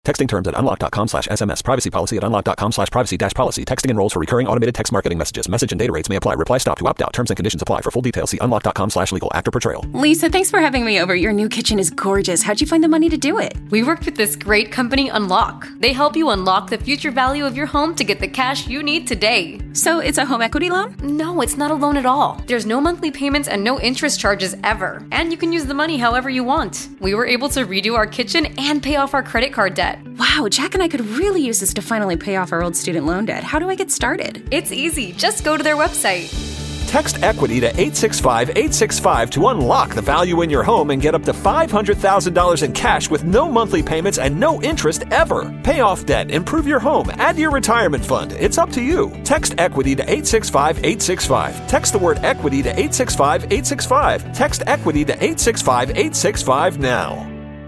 Texting terms at unlock.com/SMS. Privacy policy at unlock.com/privacy-policy. Texting enrolls for recurring automated text marketing messages. Message and data rates may apply. Reply stop to opt out. Terms and conditions apply. For full details, see unlock.com/legal. After portrayal. Lisa, thanks for having me over. Your new kitchen is gorgeous. How'd you find the money to do it? We worked with this great company, Unlock. They help you unlock the future value of your home to get the cash you need today. So it's a home equity loan? No, it's not a loan at all. There's no monthly payments and no interest charges ever. And you can use the money however you want. We were able to redo our kitchen and pay off our credit card debt. Wow, Jack and I could really use this to finally pay off our old student loan debt. How do I get started? It's easy. Just go to their website. Text EQUITY to 865-865 to unlock the value in your home and get up to $500,000 in cash with no monthly payments and no interest ever. Pay off debt, improve your home, add to your retirement fund. It's up to you. Text EQUITY to 865-865. Text the word EQUITY to 865-865. Text EQUITY to 865-865 now.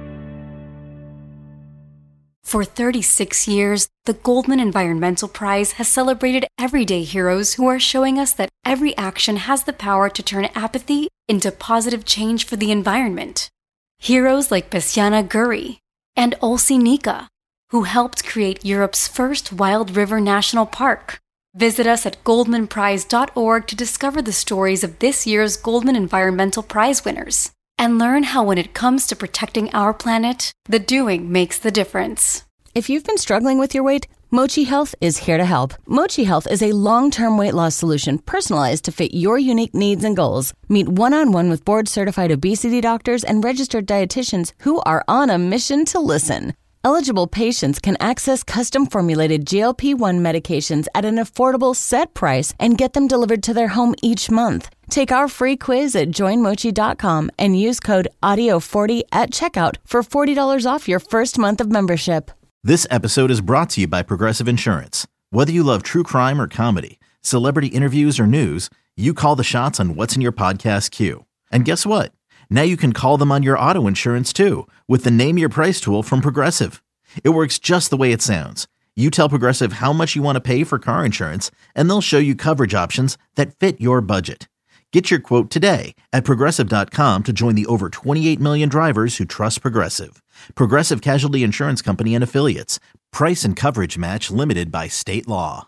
For 36 years, the Goldman Environmental Prize has celebrated everyday heroes who are showing us that every action has the power to turn apathy into positive change for the environment. Heroes like Bessiana Guri and Olsi Nika, who helped create Europe's first Wild River National Park. Visit us at goldmanprize.org to discover the stories of this year's Goldman Environmental Prize winners. And learn how when it comes to protecting our planet, the doing makes the difference. If you've been struggling with your weight, Mochi Health is here to help. Mochi Health is a long-term weight loss solution personalized to fit your unique needs and goals. Meet one-on-one with board-certified obesity doctors and registered dietitians who are on a mission to listen. Eligible patients can access custom-formulated GLP-1 medications at an affordable set price and get them delivered to their home each month. Take our free quiz at joinmochi.com and use code AUDIO40 at checkout for $40 off your first month of membership. This episode is brought to you by Progressive Insurance. Whether you love true crime or comedy, celebrity interviews or news, you call the shots on what's in your podcast queue. And guess what? Now you can call them on your auto insurance too with the Name Your Price tool from Progressive. It works just the way it sounds. You tell Progressive how much you want to pay for car insurance, and they'll show you coverage options that fit your budget. Get your quote today at Progressive.com to join the over 28 million drivers who trust Progressive. Progressive Casualty Insurance Company and Affiliates. Price and coverage match limited by state law.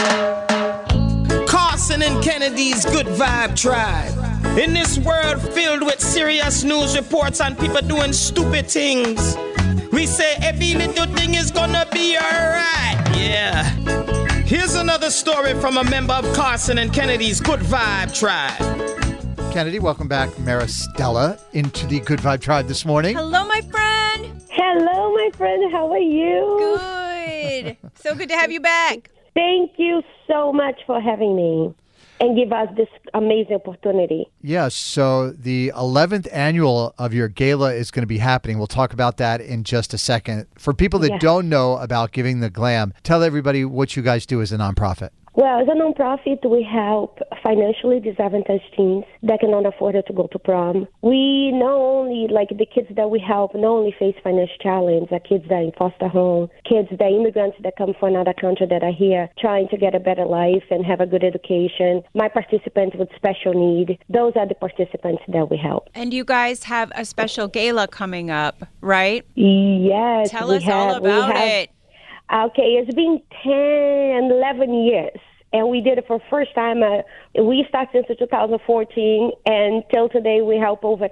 Carson and Kennedy's Good Vibe Tribe. In this world filled with serious news reports and people doing stupid things, we say every little thing is gonna be alright. Yeah. Here's another story from a member of Carson and Kennedy's Good Vibe Tribe. Kennedy, welcome back. Maristella into the Good Vibe Tribe this morning. Hello, my friend. Hello, my friend. How are you? Good. So good to have you back. Thank you so much for having me and give us this amazing opportunity. Yes, so the 11th annual of your gala is going to be happening. We'll talk about that in just a second. For people that don't know about Giving the Glam, tell everybody what you guys do as a nonprofit. Well, as a nonprofit, we help financially disadvantaged teens that cannot afford to go to prom. We not only, like the kids that we help, not only face financial challenge, the kids that are in foster home, kids that are immigrants that come from another country that are here trying to get a better life and have a good education. My participants with special need, those are the participants that we help. And you guys have a special gala coming up, right? Yes. Tell us all about it. Okay, it's been 10, 11 years, and we did it for the first time. We started since 2014, and till today we help over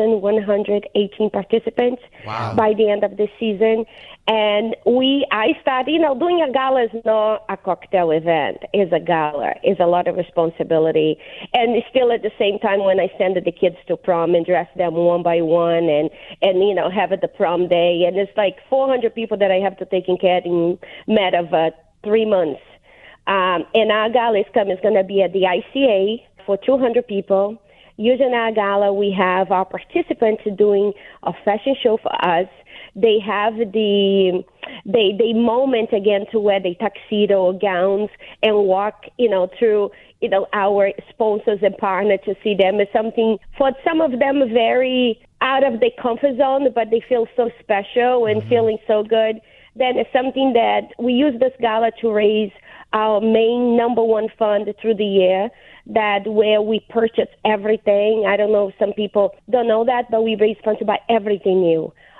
1,118 participants by the end of the season. And I started, doing a gala is not a cocktail event. It's a gala. It's a lot of responsibility. And still at the same time when I send the kids to prom and dress them one by one and have it the prom day. And it's like 400 people that I have to take care of in a matter of 3 months. And our gala is going to be at the ICA for 200 people. Using our gala, we have our participants doing a fashion show for us. They have the moment again to wear the tuxedo gowns and walk, through, our sponsors and partners to see them. It's something for some of them very out of their comfort zone, but they feel so special and feeling so good. Then it's something that we use this gala to raise our main number one fund through the year, that where we purchase everything. I don't know if some people don't know that, but we raise funds to buy everything new.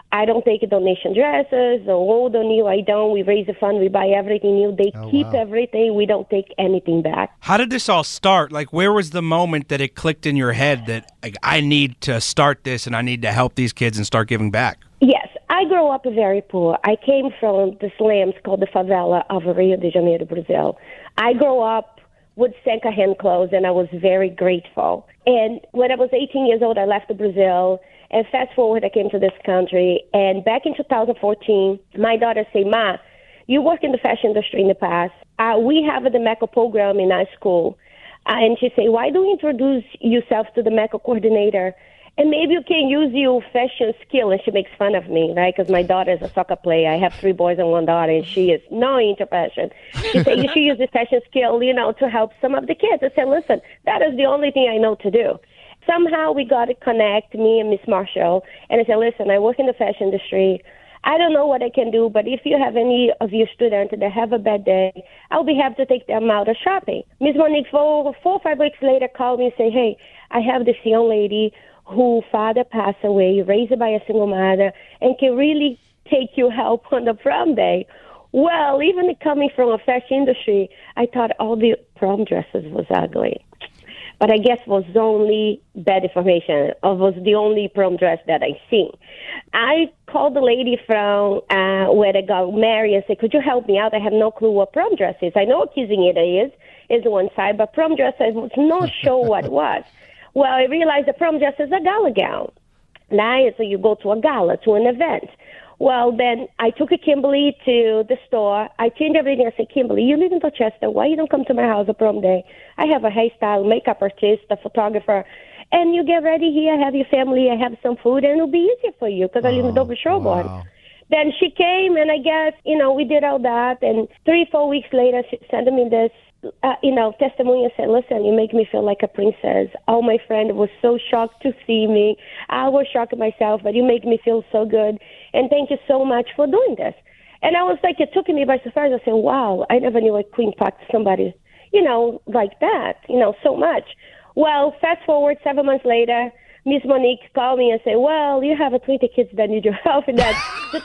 I don't take donation dresses or old or new. I don't. We raise a fund. We buy everything new. They keep everything. We don't take anything back. How did this all start? Like, where was the moment that it clicked in your head that, like, I need to start this and I need to help these kids and start giving back? Yes. I grew up very poor. I came from the slums called the favela of Rio de Janeiro, Brazil. I grew up with second-hand clothes, and I was very grateful. And when I was 18 years old, I left Brazil. And fast forward, I came to this country. And back in 2014, my daughter said, "Ma, you work in the fashion industry in the past. We have the MECO program in our school." And she said, "Why don't you introduce yourself to the MECO coordinator? And maybe you can use your fashion skill." And she makes fun of me, right? Because my daughter is a soccer player. I have 3 boys and 1 daughter, and she is not into fashion. She said, "You should use this fashion skill, to help some of the kids." I said, "Listen, that is the only thing I know to do." Somehow we got to connect, me and Miss Marshall. And I said, "Listen, I work in the fashion industry. I don't know what I can do, but if you have any of your students that have a bad day, I'll be happy to take them out of shopping." Miss Monique, 4 or 5 weeks later, called me and said, "Hey, I have this young lady whose father passed away, raised by a single mother, and can really take you help on the prom day." Well, even coming from a fashion industry, I thought all the prom dresses was ugly. But I guess it was only bad information. It was the only prom dress that I seen. I called the lady from where I got married and said, "Could you help me out? I have no clue what prom dress is. I know what quinceañera is one side, but prom dress, I was not sure what it was." Well, I realized the prom dress is a gala gown. Nice, so you go to a gala, to an event. Well, then I took Kimberly to the store. I changed everything. I said, "Kimberly, you live in Dorchester. Why you don't come to my house on prom day? I have a hairstyle, makeup artist, a photographer, and you get ready here. I have your family. I have some food, and it'll be easier for you because I live in Dover Sherborne." Wow. Then she came, and I guess, we did all that. And 3-4 weeks later, she sent me this testimony and said, "Listen, you make me feel like a princess. All my friends were so shocked to see me. I was shocked myself, but you make me feel so good. And thank you so much for doing this." And I was like, it took me by surprise. I said, wow, I never knew a queen packed somebody, like that, so much. Well, fast forward 7 months later, Miss Monique called me and said, "Well, you have 20 kids that need your help." And that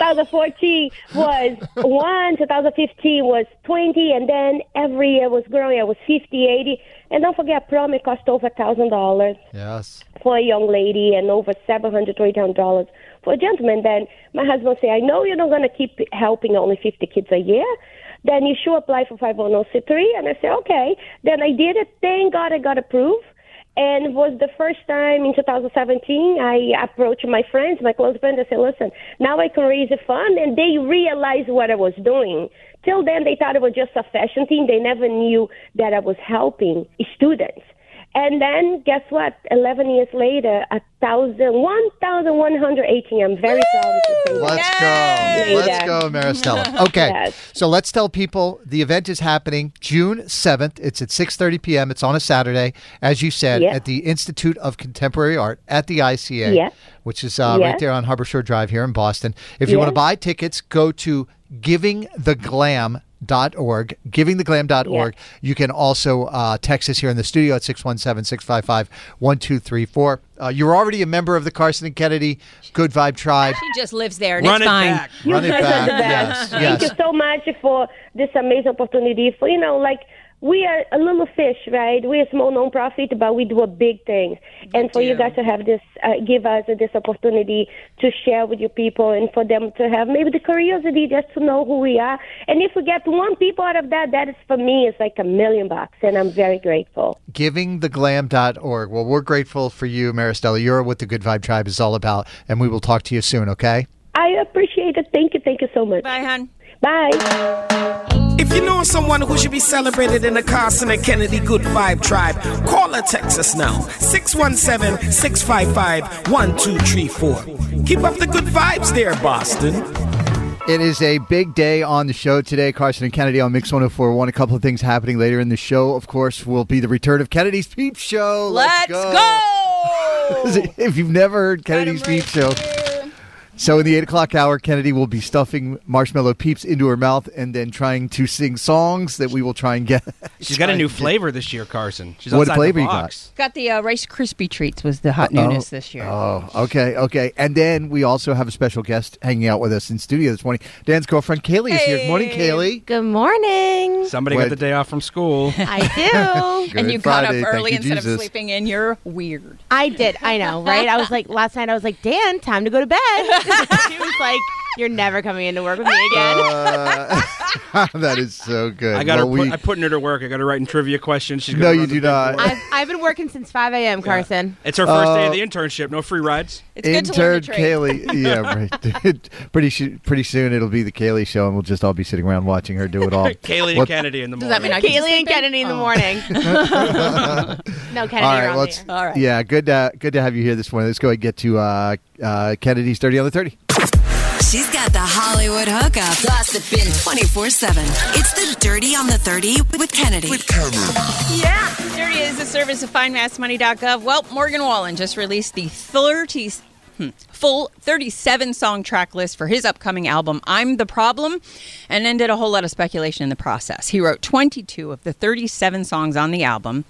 2014 was 1, 2015 was 20, and then every year was growing. I was 50, 80. And don't forget, prom, it cost over $1,000 for a young lady and over $700 to $800 for a gentleman. Then my husband said, "I know you're not going to keep helping only 50 kids a year. Then you should apply for 501c3. And I said, "Okay." Then I did it. Thank God I got approved. And it was the first time in 2017 I approached my friends, my close friends, and said, "Listen, now I can raise a fund." And they realized what I was doing. Till then, they thought it was just a fashion thing. They never knew that I was helping students. And then, guess what? 11 years later, 1,118. I'm very proud to say that. Let's go, Maristella. Okay, So let's tell people the event is happening June 7th. It's at 6:30 p.m. It's on a Saturday, as you said, at the Institute of Contemporary Art at the ICA, which is right there on Harbor Shore Drive here in Boston. If you want to buy tickets, go to givingtheglam.org, givingtheglam.org. You can also text us here in the studio at 617-655-1234. You're already a member of the Carson and Kennedy Good Vibe Tribe. She just lives there, and it's fine. Run it back. Yes. Thank you so much for this amazing opportunity. For, we are a little fish, right? We're a small nonprofit, but we do a big thing. And for you guys to have this, give us this opportunity to share with your people and for them to have maybe the curiosity just to know who we are. And if we get 1 people out of that, that is for me, it's like $1 million, and I'm very grateful. Givingtheglam.org. Well, we're grateful for you, Maristella. You're what the Good Vibe Tribe is all about, and we will talk to you soon, okay? I appreciate it. Thank you so much. Bye, hon. Bye. If you know someone who should be celebrated in the Carson and Kennedy Good Vibe Tribe, call or text us now. 617-655-1234. Keep up the good vibes there, Boston. It is a big day on the show today. Carson and Kennedy on Mix 104.1. A couple of things happening later in the show. Of course, will be the return of Kennedy's Peep Show. Let's go! If you've never heard Kennedy's Peep Show, So in the 8 o'clock hour, Kennedy will be stuffing Marshmallow Peeps into her mouth and then trying to sing songs that we will try and get. She's got a new flavor this year, Carson. She's what outside flavor the you box. Got the Rice Krispie treats was the hot newness this year. Oh, okay. And then we also have a special guest hanging out with us in studio this morning. Dan's girlfriend, Kaylee, is here. Good morning, Kaylee. Good morning. Somebody got the day off from school. I do. And you got up Friday. early Thank you, instead Jesus. of sleeping in. You're weird. I did. I know, right? I was like, last night I was like, Dan, time to go to bed. She was like, you're never coming into work with me again. That is so good. I putting her to work. I got her writing trivia questions. She's No, you do not. I've been working since 5 a.m., Carson. It's her first day of the internship. No free rides. It's good to learn the trade. Kaylee. Yeah, right. Pretty soon it'll be the Kaylee show, and we'll just all be sitting around watching her do it all. Kaylee and Kennedy in the morning. Does that mean I can Kaylee and Kennedy in the morning. No, Kennedy, all you're right, on let's. the air. All right. Yeah, good to have you here this morning. Let's go ahead and get to Kennedy's 30 on the 30. She's got the Hollywood hookup, gossiping 24/7. It's the Dirty on the 30 with Kennedy. Yeah. Dirty is the service of findmassmoney.gov. Well, Morgan Wallen just released the full 37-song track list for his upcoming album, I'm the Problem, and ended a whole lot of speculation in the process. He wrote 22 of the 37 songs on the album.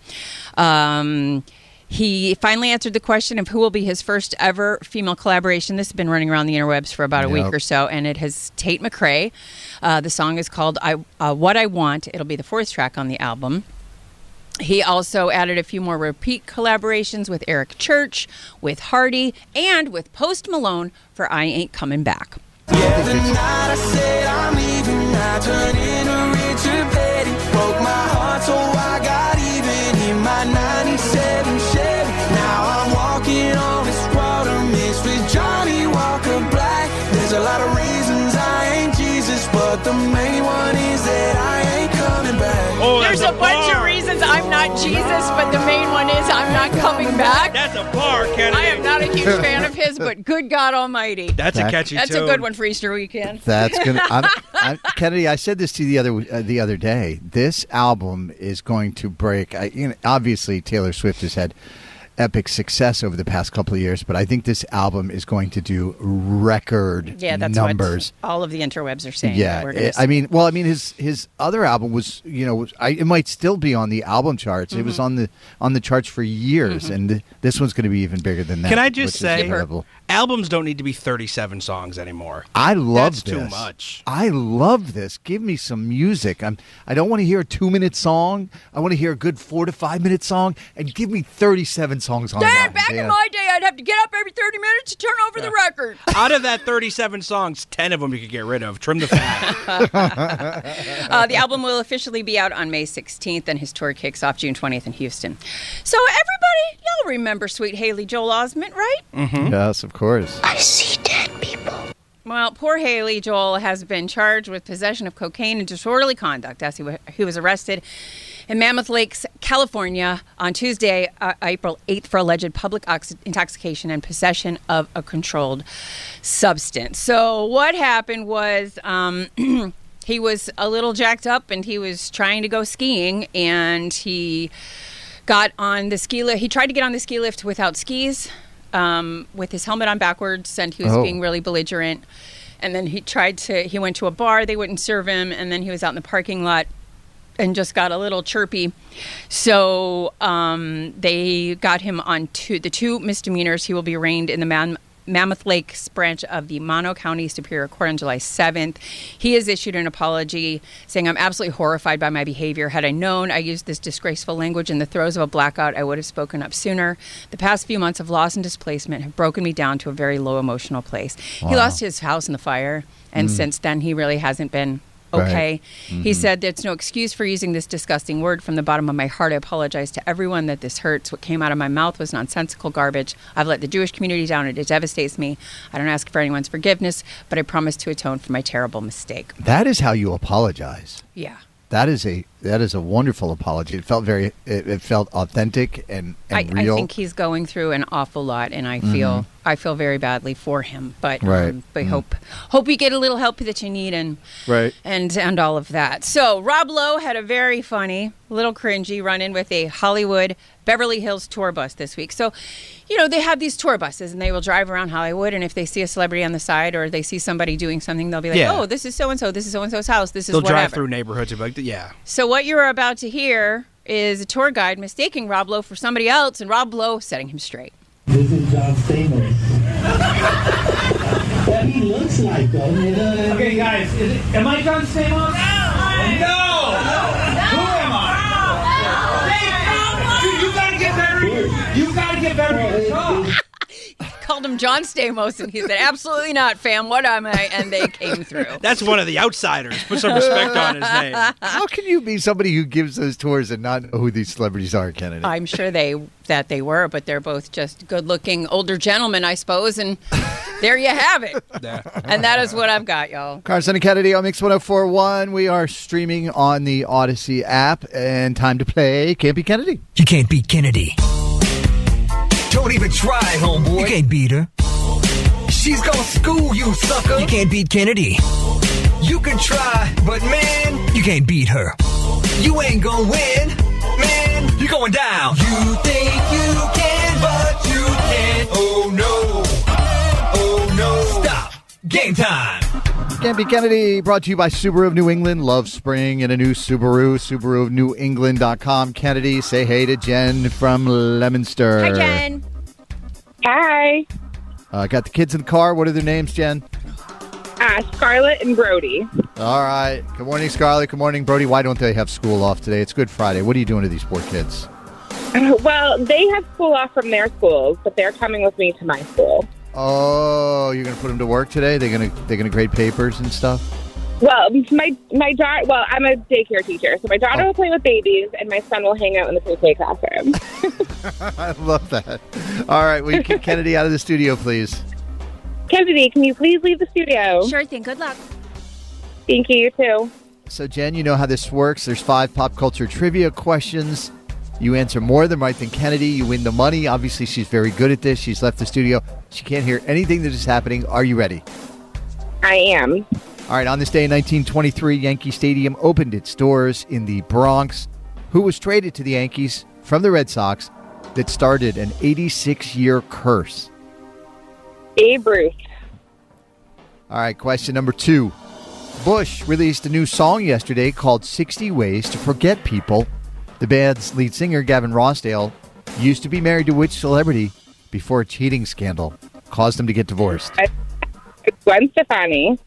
He finally answered the question of who will be his first ever female collaboration. This has been running around the interwebs for about a week or so, and it has Tate McRae. The song is called What I Want. It'll be the fourth track on the album. He also added a few more repeat collaborations with Eric Church, with Hardy, and with Post Malone for I Ain't Coming Back. Yeah, the night I said I'm leaving, I turned into Richard Petty. Broke my heart, so I got even in my 97 Chevy. Now I'm walking on this water mixed with Johnny Walker Black. There's a lot of reasons I ain't Jesus, but the main one is that I ain't coming back. Oh, There's a bunch of reasons I'm not Jesus, but the main one is I'm not coming back. That's a bar, Kennedy. I am not a huge fan of his, but good God Almighty. That's a catchy That's tune. a good one for Easter weekend. That's gonna. Kennedy, I said this to you the other day. This album is going to break. Obviously, Taylor Swift has had epic success over the past couple of years, but I think this album is going to do record numbers. What all of the interwebs are saying. Yeah, his other album was, it might still be on the album charts. Mm-hmm. It was on the charts for years, and this one's going to be even bigger than that. Can I just say, albums don't need to be 37 songs anymore. I love this. That's too much. I love this. Give me some music. I don't want to hear a 2-minute song. I want to hear a good 4 to 5 minute song, and give me 37 songs on that. Back in my day, I'd have to get up every 30 minutes to turn over the record. Out of that 37 songs, 10 of them you could get rid of. Trim the fat. The album will officially be out on May 16th, and his tour kicks off June 20th in Houston. So everybody, y'all remember Sweet Haley Joel Osment, right? Mm-hmm. Yes, of course. I see dead people. Well, poor Haley Joel has been charged with possession of cocaine and disorderly conduct as he was arrested in Mammoth Lakes, California on Tuesday, April 8th for alleged public intoxication and possession of a controlled substance. So what happened was he was a little jacked up and he was trying to go skiing, and he got on the ski lift. He tried to get on the ski lift without skis, with his helmet on backwards, and he was being really belligerent. And then he went to a bar, they wouldn't serve him, and then he was out in the parking lot and just got a little chirpy. So they got him on the two misdemeanors. He will be arraigned in the Mammoth Lakes branch of the Mono County Superior Court on July 7th. He has issued an apology saying, I'm absolutely horrified by my behavior. Had I known I used this disgraceful language in the throes of a blackout, I would have spoken up sooner. The past few months of loss and displacement have broken me down to a very low emotional place. Wow. He lost his house in the fire, and since then he really hasn't been okay. Right. Mm-hmm. He said, there's no excuse for using this disgusting word. From the bottom of my heart, I apologize to everyone that this hurts. What came out of my mouth was nonsensical garbage. I've let the Jewish community down, and it devastates me. I don't ask for anyone's forgiveness, but I promise to atone for my terrible mistake. That is how you apologize. Yeah. That is a wonderful apology. It felt it felt authentic and real. I think he's going through an awful lot, and I feel very badly for him. But hope you get a little help that you need and all of that. So Rob Lowe had a very funny, little cringy run-in with a Hollywood Beverly Hills tour bus this week. So, they have these tour buses and they will drive around Hollywood. And if they see a celebrity on the side or they see somebody doing something, they'll be like, oh, this is so-and-so. This is so-and-so's house. This is They'll whatever. drive through neighborhoods and be like, yeah. So what you're about to hear is a tour guide mistaking Rob Lowe for somebody else and Rob Lowe setting him straight. This is John Stamos. What he looks like, though. Okay, guys, am I John Stamos? No! Who am I? Dude, you gotta get better. You gotta get better at your job. Called him John Stamos, and he said, absolutely not, fam. What am I? And they came through. That's one of the outsiders. Put some respect on his name. How can you be somebody who gives those tours and not know who these celebrities are, Kennedy? I'm sure they were, but they're both just good-looking older gentlemen, I suppose, and there you have it. And that is what I've got, y'all. Carson and Kennedy on Mix 104.1. We are streaming on the Odyssey app, and time to play Can't Beat Kennedy. You can't beat Kennedy. Don't even try, homeboy. You can't beat her. She's gonna school you, sucker. You can't beat Kennedy. You can try, but man, you can't beat her. You ain't gonna win, man. You're going down. You think you can, but you can't. Oh no. Oh no. Stop. Game time. Can't Beat Kennedy, brought to you by Subaru of New England. Love spring and a new Subaru. Subaru of NewEngland.com. Kennedy, say hey to Jen from Leominster. Hi, Jen. Hi. Got the kids in the car. What are their names, Jen? Scarlett and Brody. All right. Good morning, Scarlett. Good morning, Brody. Why don't they have school off today? It's Good Friday. What are you doing to these poor kids? Well, they have school off from their schools, but they're coming with me to my school. Oh, you're going to put them to work today? They're gonna grade papers and stuff? Well, my daughter. Well, I'm a daycare teacher, so my daughter will play with babies, and my son will hang out in the pre-K classroom. I love that. All right, will you kick Kennedy out of the studio, please? Kennedy, can you please leave the studio? Sure thing. Good luck. Thank you. You too. So, Jen, you know how this works. There's 5 pop culture trivia questions. You answer more of them right than Kennedy. You win the money. Obviously, she's very good at this. She's left the studio. She can't hear anything that is happening. Are you ready? I am. All right. On this day in 1923, Yankee Stadium opened its doors in the Bronx. Who was traded to the Yankees from the Red Sox that started an 86-year curse? Babe Ruth. All right. Question number 2. Bush released a new song yesterday called 60 Ways to Forget People. The band's lead singer, Gavin Rossdale, used to be married to which celebrity before a cheating scandal caused them to get divorced? Gwen Stefani.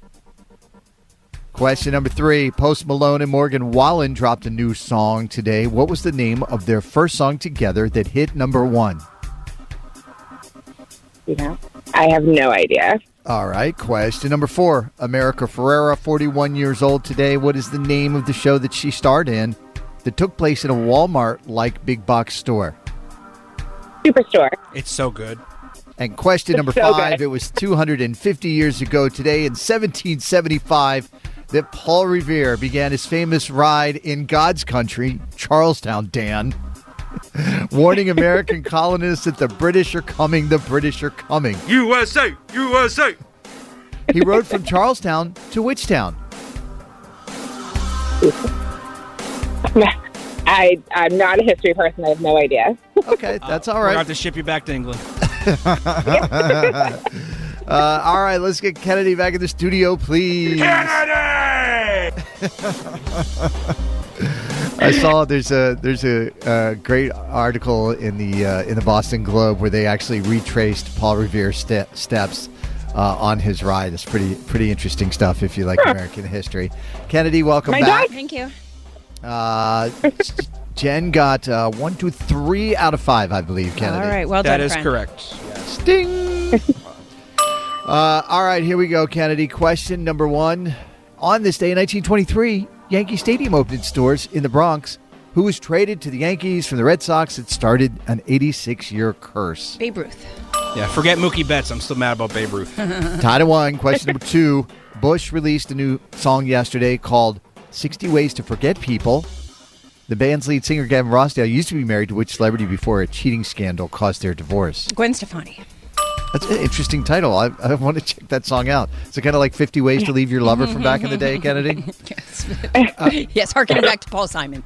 Question number 3. Post Malone and Morgan Wallen dropped a new song today. What was the name of their first song together that hit number 1? I have no idea. All right. Question number 4. America Ferrera, 41 years old today. What is the name of the show that she starred in that took place in a Walmart-like big box store? Superstore. It's so good. And question number 5. It was 250 years ago today in 1775 that Paul Revere began his famous ride in God's country, Charlestown, Dan, warning American colonists that the British are coming, the British are coming. USA! USA! He rode from Charlestown to which town? I'm not a history person. I have no idea. Okay, that's all right. We're going to have to ship you back to England. All right, let's get Kennedy back in the studio, please. Kennedy! I saw there's a great article in the Boston Globe where they actually retraced Paul Revere's steps on his ride. It's pretty interesting stuff if you like American history. Kennedy, welcome back. Thank you. Jen got 1, 2, 3 out of 5, I believe, Kennedy. All right, well done, That is friend. correct. Yes. Ding! All right, here we go, Kennedy. Question number 1. On this day in 1923, Yankee Stadium opened its doors in the Bronx. Who was traded to the Yankees from the Red Sox? It started an 86-year curse. Babe Ruth. Yeah, forget Mookie Betts. I'm still mad about Babe Ruth. Tied at 1. Question number 2. Bush released a new song yesterday called 60 Ways to Forget People. The band's lead singer, Gavin Rossdale, used to be married to which celebrity before a cheating scandal caused their divorce? Gwen Stefani. That's an interesting title. I want to check that song out. Is it kind of like 50 Ways to Leave Your Lover from back in the day, Kennedy? Yes, harkening back to Paul Simon.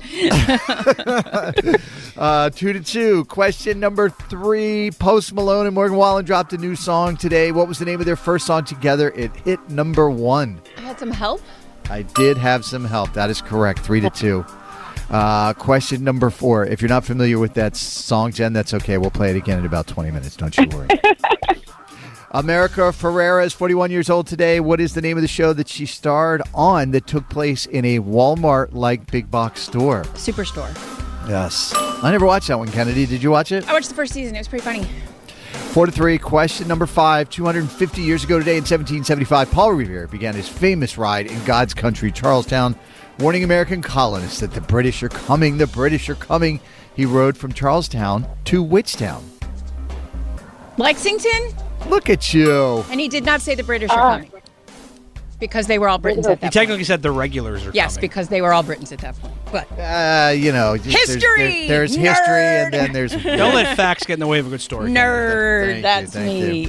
2-2. Question number 3. Post Malone and Morgan Wallen dropped a new song today. What was the name of their first song together? It hit number 1. I had some help. I did have some help. That is correct. 3-2. Question number 4. If you're not familiar with that song, Jen, that's okay. We'll play it again in about 20 minutes. Don't you worry. America Ferrera is 41 years old today. What is the name of the show that she starred on that took place in a Walmart-like big box store? Superstore. Yes. I never watched that one, Kennedy. Did you watch it? I watched the first season. It was pretty funny. 4-3. Question number 5. 250 years ago today in 1775, Paul Revere began his famous ride in God's country, Charlestown, warning American colonists that the British are coming. The British are coming. He rode from Charlestown to which town? Lexington? Look at you. And he did not say the British are coming. Because they were all Britons at that point. He technically said the regulars are coming. Yes, because they were all Britons at that point. But history! There's history, and then there's... Don't let facts get in the way of a good story. Nerd, that's me.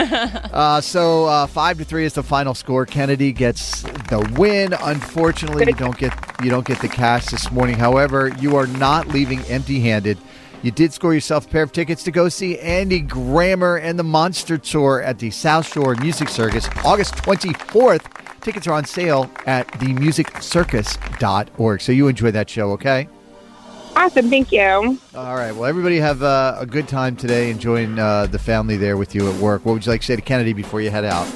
So 5-3 is the final score. Kennedy gets the win. Unfortunately, you don't get the cash this morning. However, you are not leaving empty-handed. You did score yourself a pair of tickets to go see Andy Grammer and the Monster Tour at the South Shore Music Circus, August 24th. Tickets are on sale at themusiccircus.org. So you enjoy that show, okay? Awesome. Thank you. All right. Well, everybody have a good time today enjoying the family there with you at work. What would you like to say to Kennedy before you head out?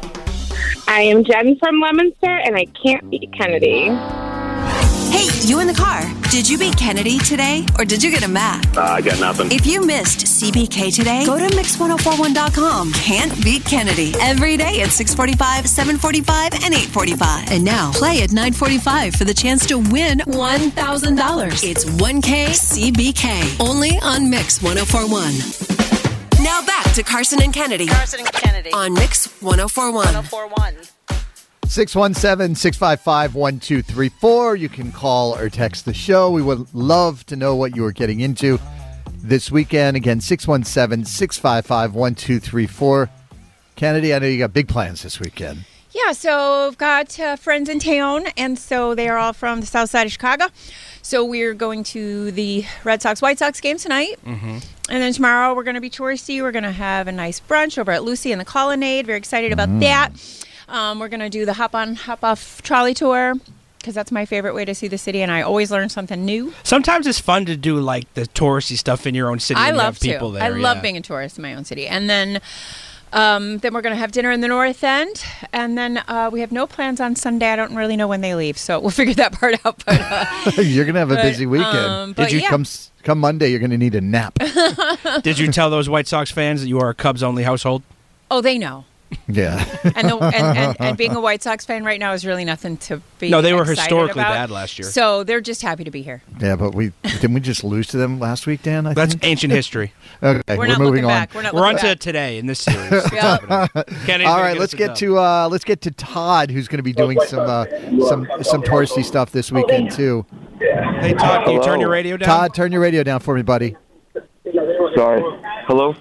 I am Jen from Leominster, and I can't beat Kennedy. Hey, you in the car. Did you beat Kennedy today, or did you get a map? I got nothing. If you missed CBK today, go to Mix1041.com. Can't beat Kennedy. Every day at 6:45, 7:45, and 8:45. And now, play at 9:45 for the chance to win $1,000. It's 1K CBK. Only on Mix 1041. Now back to Carson and Kennedy. On Mix 1041. 617-655-1234. You can call or text the show. We would love to know what you are getting into this weekend. Again, 617-655-1234. Kennedy, I know you got big plans this weekend. Yeah, so I've got friends in town, and so they are all from the south side of Chicago. So we're going to the Red Sox-White Sox game tonight. Mm-hmm. And then tomorrow we're going to be touristy. We're going to have a nice brunch over at Lucy in the Colonnade. Very excited about that. We're going to do the hop-on, hop-off trolley tour because that's my favorite way to see the city, and I always learn something new. Sometimes it's fun to do, like, the touristy stuff in your own city. I love people to. There, I love being a tourist in my own city. And then we're going to have dinner in the North End, and then we have no plans on Sunday. I don't really know when they leave, so we'll figure that part out. But you're going to have a busy weekend. Did you come Monday, you're going to need a nap. Did you tell those White Sox fans that you are a Cubs-only household? Oh, they know. Yeah. and being a White Sox fan right now is really nothing to be No, they were excited historically about. bad last year. So they're just happy to be here. Yeah, but didn't we just lose to them last week, Dan? That's ancient history. Okay, we're not moving looking on. back. We're on to today in this series. All right, let's get to Todd, who's going to be doing some touristy stuff this weekend too. Hey, Todd, can you turn your radio down? Todd, turn your radio down for me, buddy. Sorry. Hello?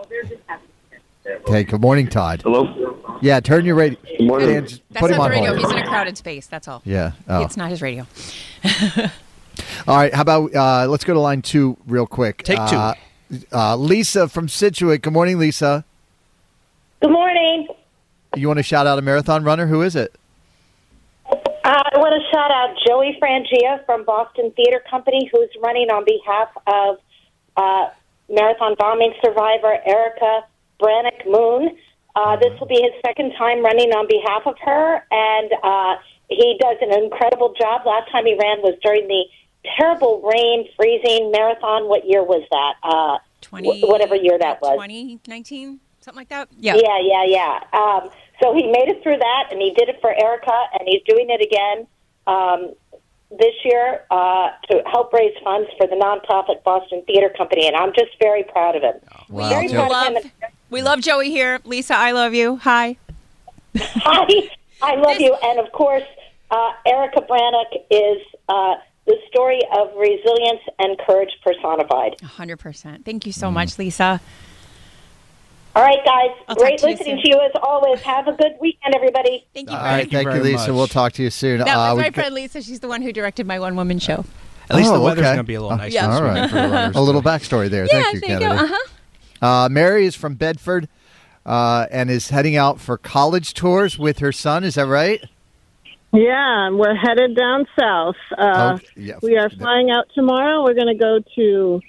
Hey, good morning, Todd. Hello? Yeah, turn your radio. Good morning. Dan, That's put him not on the radio. hold. He's in a crowded space. That's all. Yeah. Oh. It's not his radio. All right, how about let's go to line 2 real quick. Take 2. Lisa from Scituate. Good morning, Lisa. Good morning. You want to shout out a marathon runner? Who is it? I want to shout out Joey Frangia from Boston Theater Company, who's running on behalf of marathon bombing survivor Erica Brannick Moon. This will be his second time running on behalf of her, and he does an incredible job. Last time he ran was during the terrible rain, freezing marathon. What year was that? Whatever year that was. 2019, something like that? Yeah. Yeah. So he made it through that, and he did it for Erica, and he's doing it again this year to help raise funds for the nonprofit Boston Theater Company, and I'm just very proud of him. Wow. Very proud of him. We love Joey here. Lisa, I love you. Hi. Hi. I love you. And, of course, Erica Brannick is the story of resilience and courage personified. 100%. Thank you so much, Lisa. All right, guys. Great listening to you as always. Have a good weekend, everybody. Thank you. All right, thank you, Lisa. We'll talk to you soon. That was my friend Lisa. She's the one who directed my one-woman show. At least the weather's going to be a little nicer. Yeah. All right. A little backstory there. Yeah, Thank you, there Kennedy. you go. Mary is from Bedford and is heading out for college tours with her son. Is that right? Yeah, we're headed down south. We are flying out tomorrow. We're going to go to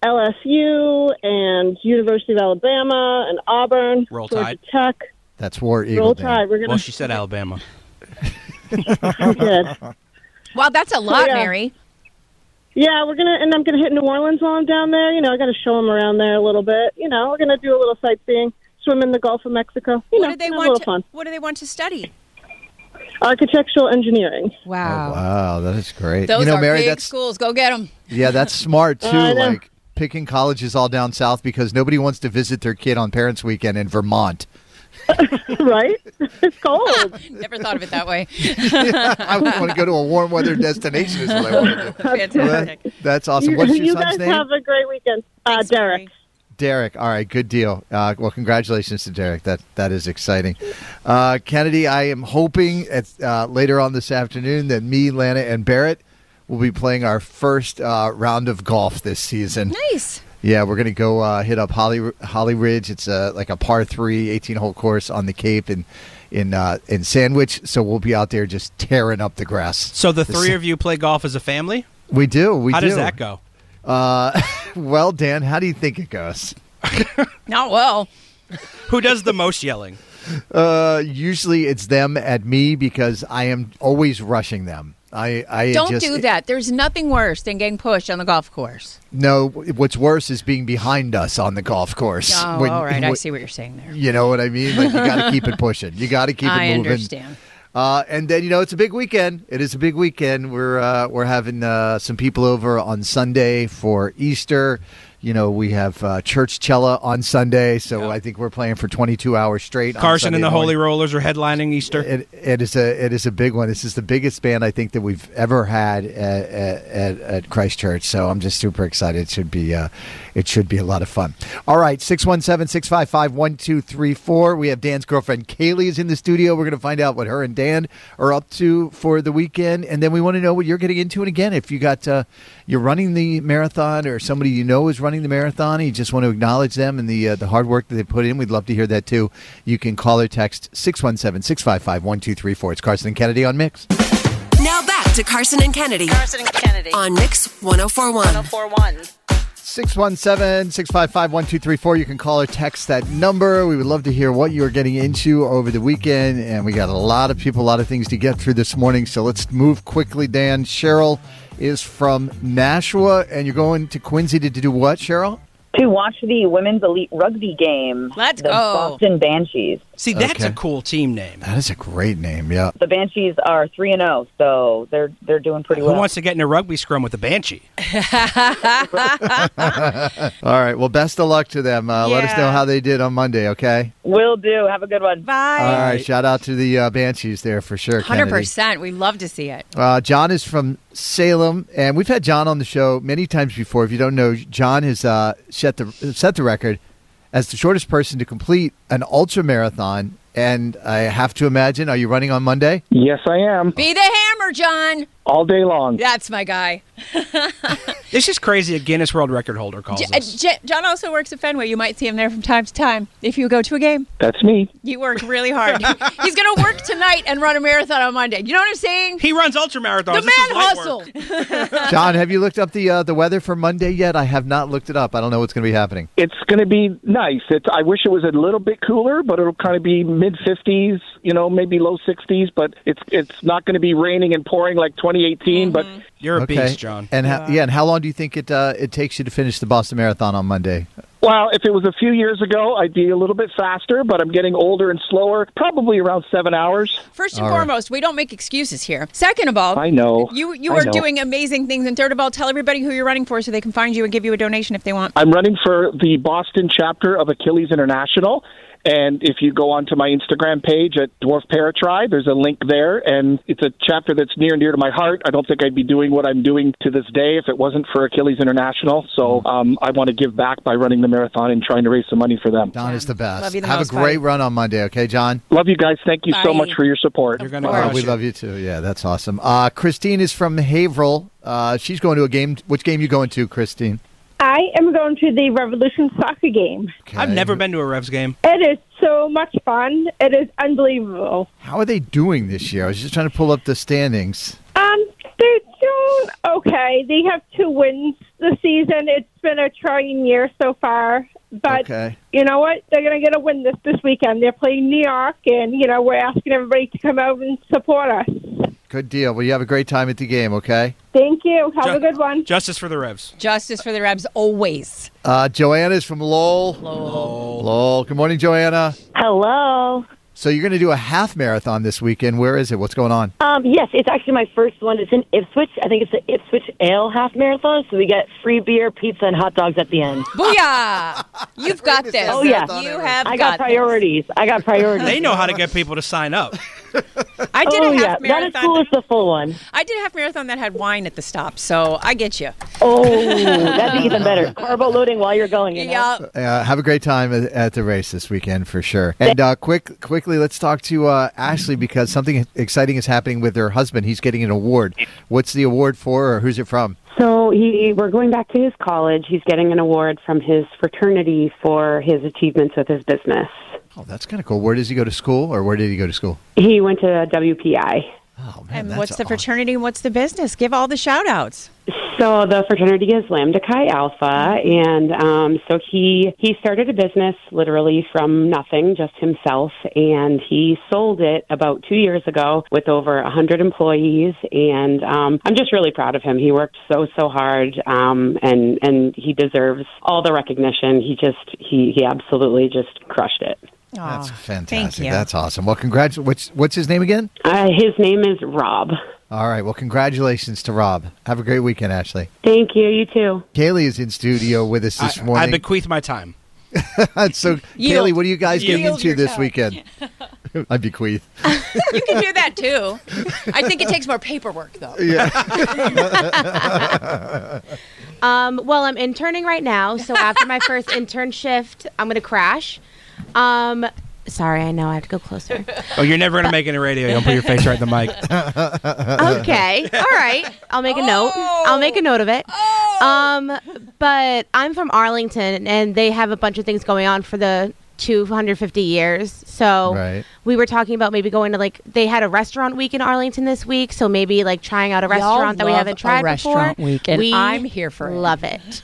LSU and University of Alabama and Auburn. Roll Georgia Tide. Tech. That's War Eagle. Roll Tide. Well, she said Alabama. Good. Wow, that's a lot, Yeah. Mary. Yeah, I'm gonna hit New Orleans while I'm down there. I got to show them around there a little bit. We're gonna do a little sightseeing, swim in the Gulf of Mexico. What do they have a want? little fun. What do they want to study? Architectural engineering. Wow. Oh, wow, that is great. Those are Mary, big schools. Go get them. Yeah, that's smart, too, I know. like picking colleges all down south because nobody wants to visit their kid on Parents' Weekend in Vermont. Right? It's cold. Never thought of it that way. I want to go to a warm weather destination is what I want to do. Fantastic. That's awesome. What's your you son's guys name? have a great weekend. Derek. Derek. All right, good deal. Well, congratulations to Derek. That is exciting. Kennedy, I am hoping later on this afternoon that me, Lana, and Barrett will be playing our first round of golf this season. Nice. Yeah, we're going to go hit up Holly Ridge. It's like a par 3, 18-hole course on the Cape in Sandwich. So we'll be out there just tearing up the grass. So the three of you play golf as a family? We do. How does that go? Well, Dan, how do you think it goes? Not well. Who does the most yelling? Usually it's them at me because I am always rushing them. I Don't do that. There's nothing worse than getting pushed on the golf course. No, what's worse is being behind us on the golf course. Oh, all right. I see what you're saying there. You know what I mean? Like, you got to keep it pushing. You got to keep it moving. I understand. And then, it's a big weekend. It is a big weekend. We're having some people over on Sunday for Easter. We have Churchcella on Sunday, so I think we're playing for 22 hours straight. Carson and the Holy Rollers are headlining Easter. It is a big one. This is the biggest band I think that we've ever had at Christ Church. So I'm just super excited. It should be a lot of fun. All right, 617-655-1234. We have Dan's girlfriend Kaylee is in the studio. We're going to find out what her and Dan are up to for the weekend, and then we want to know what you're getting into. And again, if you got you're running the marathon or somebody you know is running the marathon, you just want to acknowledge them and the hard work that they put in, we'd love to hear that too. You can call or text 617-655-1234. It's Carson and Kennedy on Mix. Now back to Carson and Kennedy. On Mix 1041. 617-655-1234. You can call or text that number. We would love to hear what you are getting into over the weekend. And we got a lot of people, a lot of things to get through this morning. So let's move quickly, Dan. Cheryl is from Nashua, and you're going to Quincy to do what, Cheryl? To watch the women's elite rugby game. Let's the go. Boston Banshees. See, that's a cool team name. That is a great name, yeah. The Banshees are 3-0, so they're doing pretty well. Who wants to get in a rugby scrum with a Banshee? All right, well, best of luck to them. Let us know how they did on Monday, okay? Will do. Have a good one. Bye. All right, shout out to the Banshees there for sure, 100%. We love to see it. John is from Salem, and we've had John on the show many times before. If you don't know, John has set the record as the shortest person to complete an ultra marathon. And I have to imagine, are you running on Monday? Yes, I am. Be the hammer, John. All day long. That's my guy. This is crazy. A Guinness World Record holder calls us. John also works at Fenway. You might see him there from time to time if you go to a game. That's me. You work really hard. He's going to work tonight and run a marathon on Monday. You know what I'm saying? He runs ultra marathons. The man hustle. John, have you looked up the weather for Monday yet? I have not looked it up. I don't know what's going to be happening. It's going to be nice. I wish it was a little bit cooler, but it'll kind of be mid-50s, maybe low 60s. But it's not going to be raining and pouring like 2018. But you're a beast, John. And and how long do you think it takes you to finish the Boston Marathon on Monday? Well, if it was a few years ago, I'd be a little bit faster, but I'm getting older and slower, probably around 7 hours. First and foremost, we don't make excuses here. Second of all, I know. You are doing amazing things. And third of all, tell everybody who you're running for so they can find you and give you a donation if they want. I'm running for the Boston chapter of Achilles International. And if you go onto my Instagram page at Dwarf Paratribe, there's a link there, and it's a chapter that's near and dear to my heart. I don't think I'd be doing what I'm doing to this day if it wasn't for Achilles International. So I want to give back by running the marathon and trying to raise some money for them. Don is the best. Love you the Have most, a great buddy. run on Monday, okay, John? Love you guys. Thank you so Bye. much for your support. You're going to We love you too. Yeah, that's awesome. Christine is from Haverhill. She's going to a game. Which game you going to, Christine? I am going to the Revolution soccer game. Okay. I've never been to a Revs game. It is so much fun. It is unbelievable. How are they doing this year? I was just trying to pull up the standings. They're doing okay. They have 2 wins this season. It's been a trying year so far. But you know what? They're going to get a win this weekend. They're playing New York, and, we're asking everybody to come out and support us. Good deal. Well, you have a great time at the game, okay? Thank you. Have a good one. Justice for the Revs. Justice for the Revs, always. Joanna's from Lowell. Lowell. Good morning, Joanna. Hello. So you're going to do a half marathon this weekend. Where is it? What's going on? Yes, it's actually my first one. It's in Ipswich. I think it's the Ipswich Ale Half Marathon, so we get free beer, pizza, and hot dogs at the end. Booyah! You've got this. Oh, yeah. You have I got priorities. I got priorities. They know how to get people to sign up. I did a half marathon. Not as cool as the full one. I did a half marathon that had wine at the stop, so I get you. Oh, that'd be even better. Carbo loading while you're going. Yeah. Have a great time at the race this weekend for sure. And quickly, let's talk to Ashley because something exciting is happening with her husband. He's getting an award. What's the award for, or who's it from? So we're going back to his college. He's getting an award from his fraternity for his achievements with his business. Oh, that's kind of cool. Where does he go to school, or where did he go to school? He went to WPI. Oh, man, and what's the fraternity and what's the business? Give all the shout-outs. So the fraternity is Lambda Chi Alpha, and so he started a business literally from nothing, just himself, and he sold it about 2 years ago with over 100 employees, and I'm just really proud of him. He worked so hard, and he deserves all the recognition. He absolutely just crushed it. That's fantastic. thank you. That's awesome. Well, congratulations. What's his name again? His name is Rob. All right. Well, congratulations to Rob. Have a great weekend, Ashley. Thank you. You too. Kaylee is in studio with us this morning. I bequeath my time. So, Kaylee, what are you guys getting into this weekend? I bequeath. You can do that, too. I think it takes more paperwork, though. Yeah. Well, I'm interning right now, so after my first intern shift, I'm going to crash. Sorry, I know I have to go closer. Oh, you're never going to make it in radio. You don't put your face right in the mic. Okay. All right. I'll make a note. I'll make a note of it. But I'm from Arlington, and they have a bunch of things going on for the 250 years. So we were talking about maybe going to, they had a restaurant week in Arlington this week, so maybe trying out a restaurant that we haven't tried before. Restaurant week, and I'm here for it. Love it.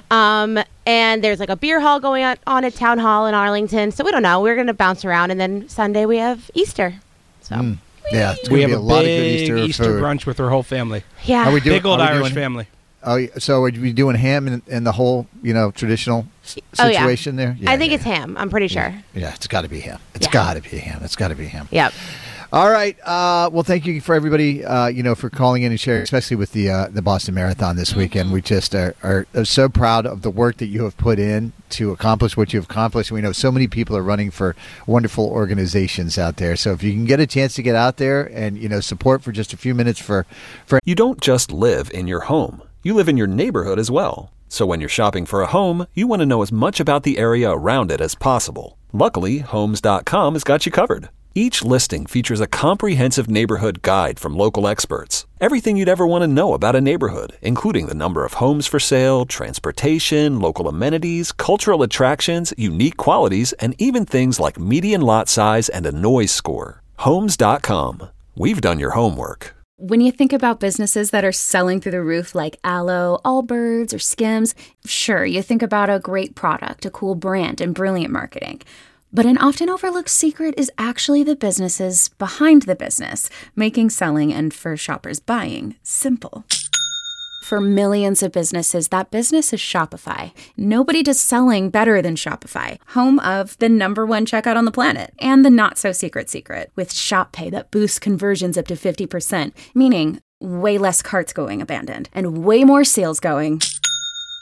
And there's a beer hall going on at Town Hall in Arlington. So we don't know. We're going to bounce around, and then Sunday we have Easter. So yeah, it's we gonna have be a lot of big good Easter food. brunch with her whole family. Yeah, Are we doing, big old are we Irish doing, family. Oh, so are we doing ham and the whole traditional situation there? Yeah, I think it's ham. I'm pretty sure. Yeah, it's got to be ham. It's got to be ham. It's got to be ham. Yep. All right. Well, thank you for everybody, for calling in and sharing, especially with the Boston Marathon this weekend. We just are so proud of the work that you have put in to accomplish what you've accomplished. We know so many people are running for wonderful organizations out there. So if you can get a chance to get out there and, support for just a few minutes for You don't just live in your home. You live in your neighborhood as well. So when you're shopping for a home, you want to know as much about the area around it as possible. Luckily, Homes.com has got you covered. Each listing features a comprehensive neighborhood guide from local experts. Everything you'd ever want to know about a neighborhood, including the number of homes for sale, transportation, local amenities, cultural attractions, unique qualities, and even things like median lot size and a noise score. Homes.com. We've done your homework. When you think about businesses that are selling through the roof like Aloe, Allbirds, or Skims, sure, you think about a great product, a cool brand, and brilliant marketing. But an often overlooked secret is actually the businesses behind the business, making selling and for shoppers buying simple. For millions of businesses, that business is Shopify. Nobody does selling better than Shopify, home of the #1 checkout on the planet and the not-so-secret secret with Shop Pay that boosts conversions up to 50%, meaning way less carts going abandoned and way more sales going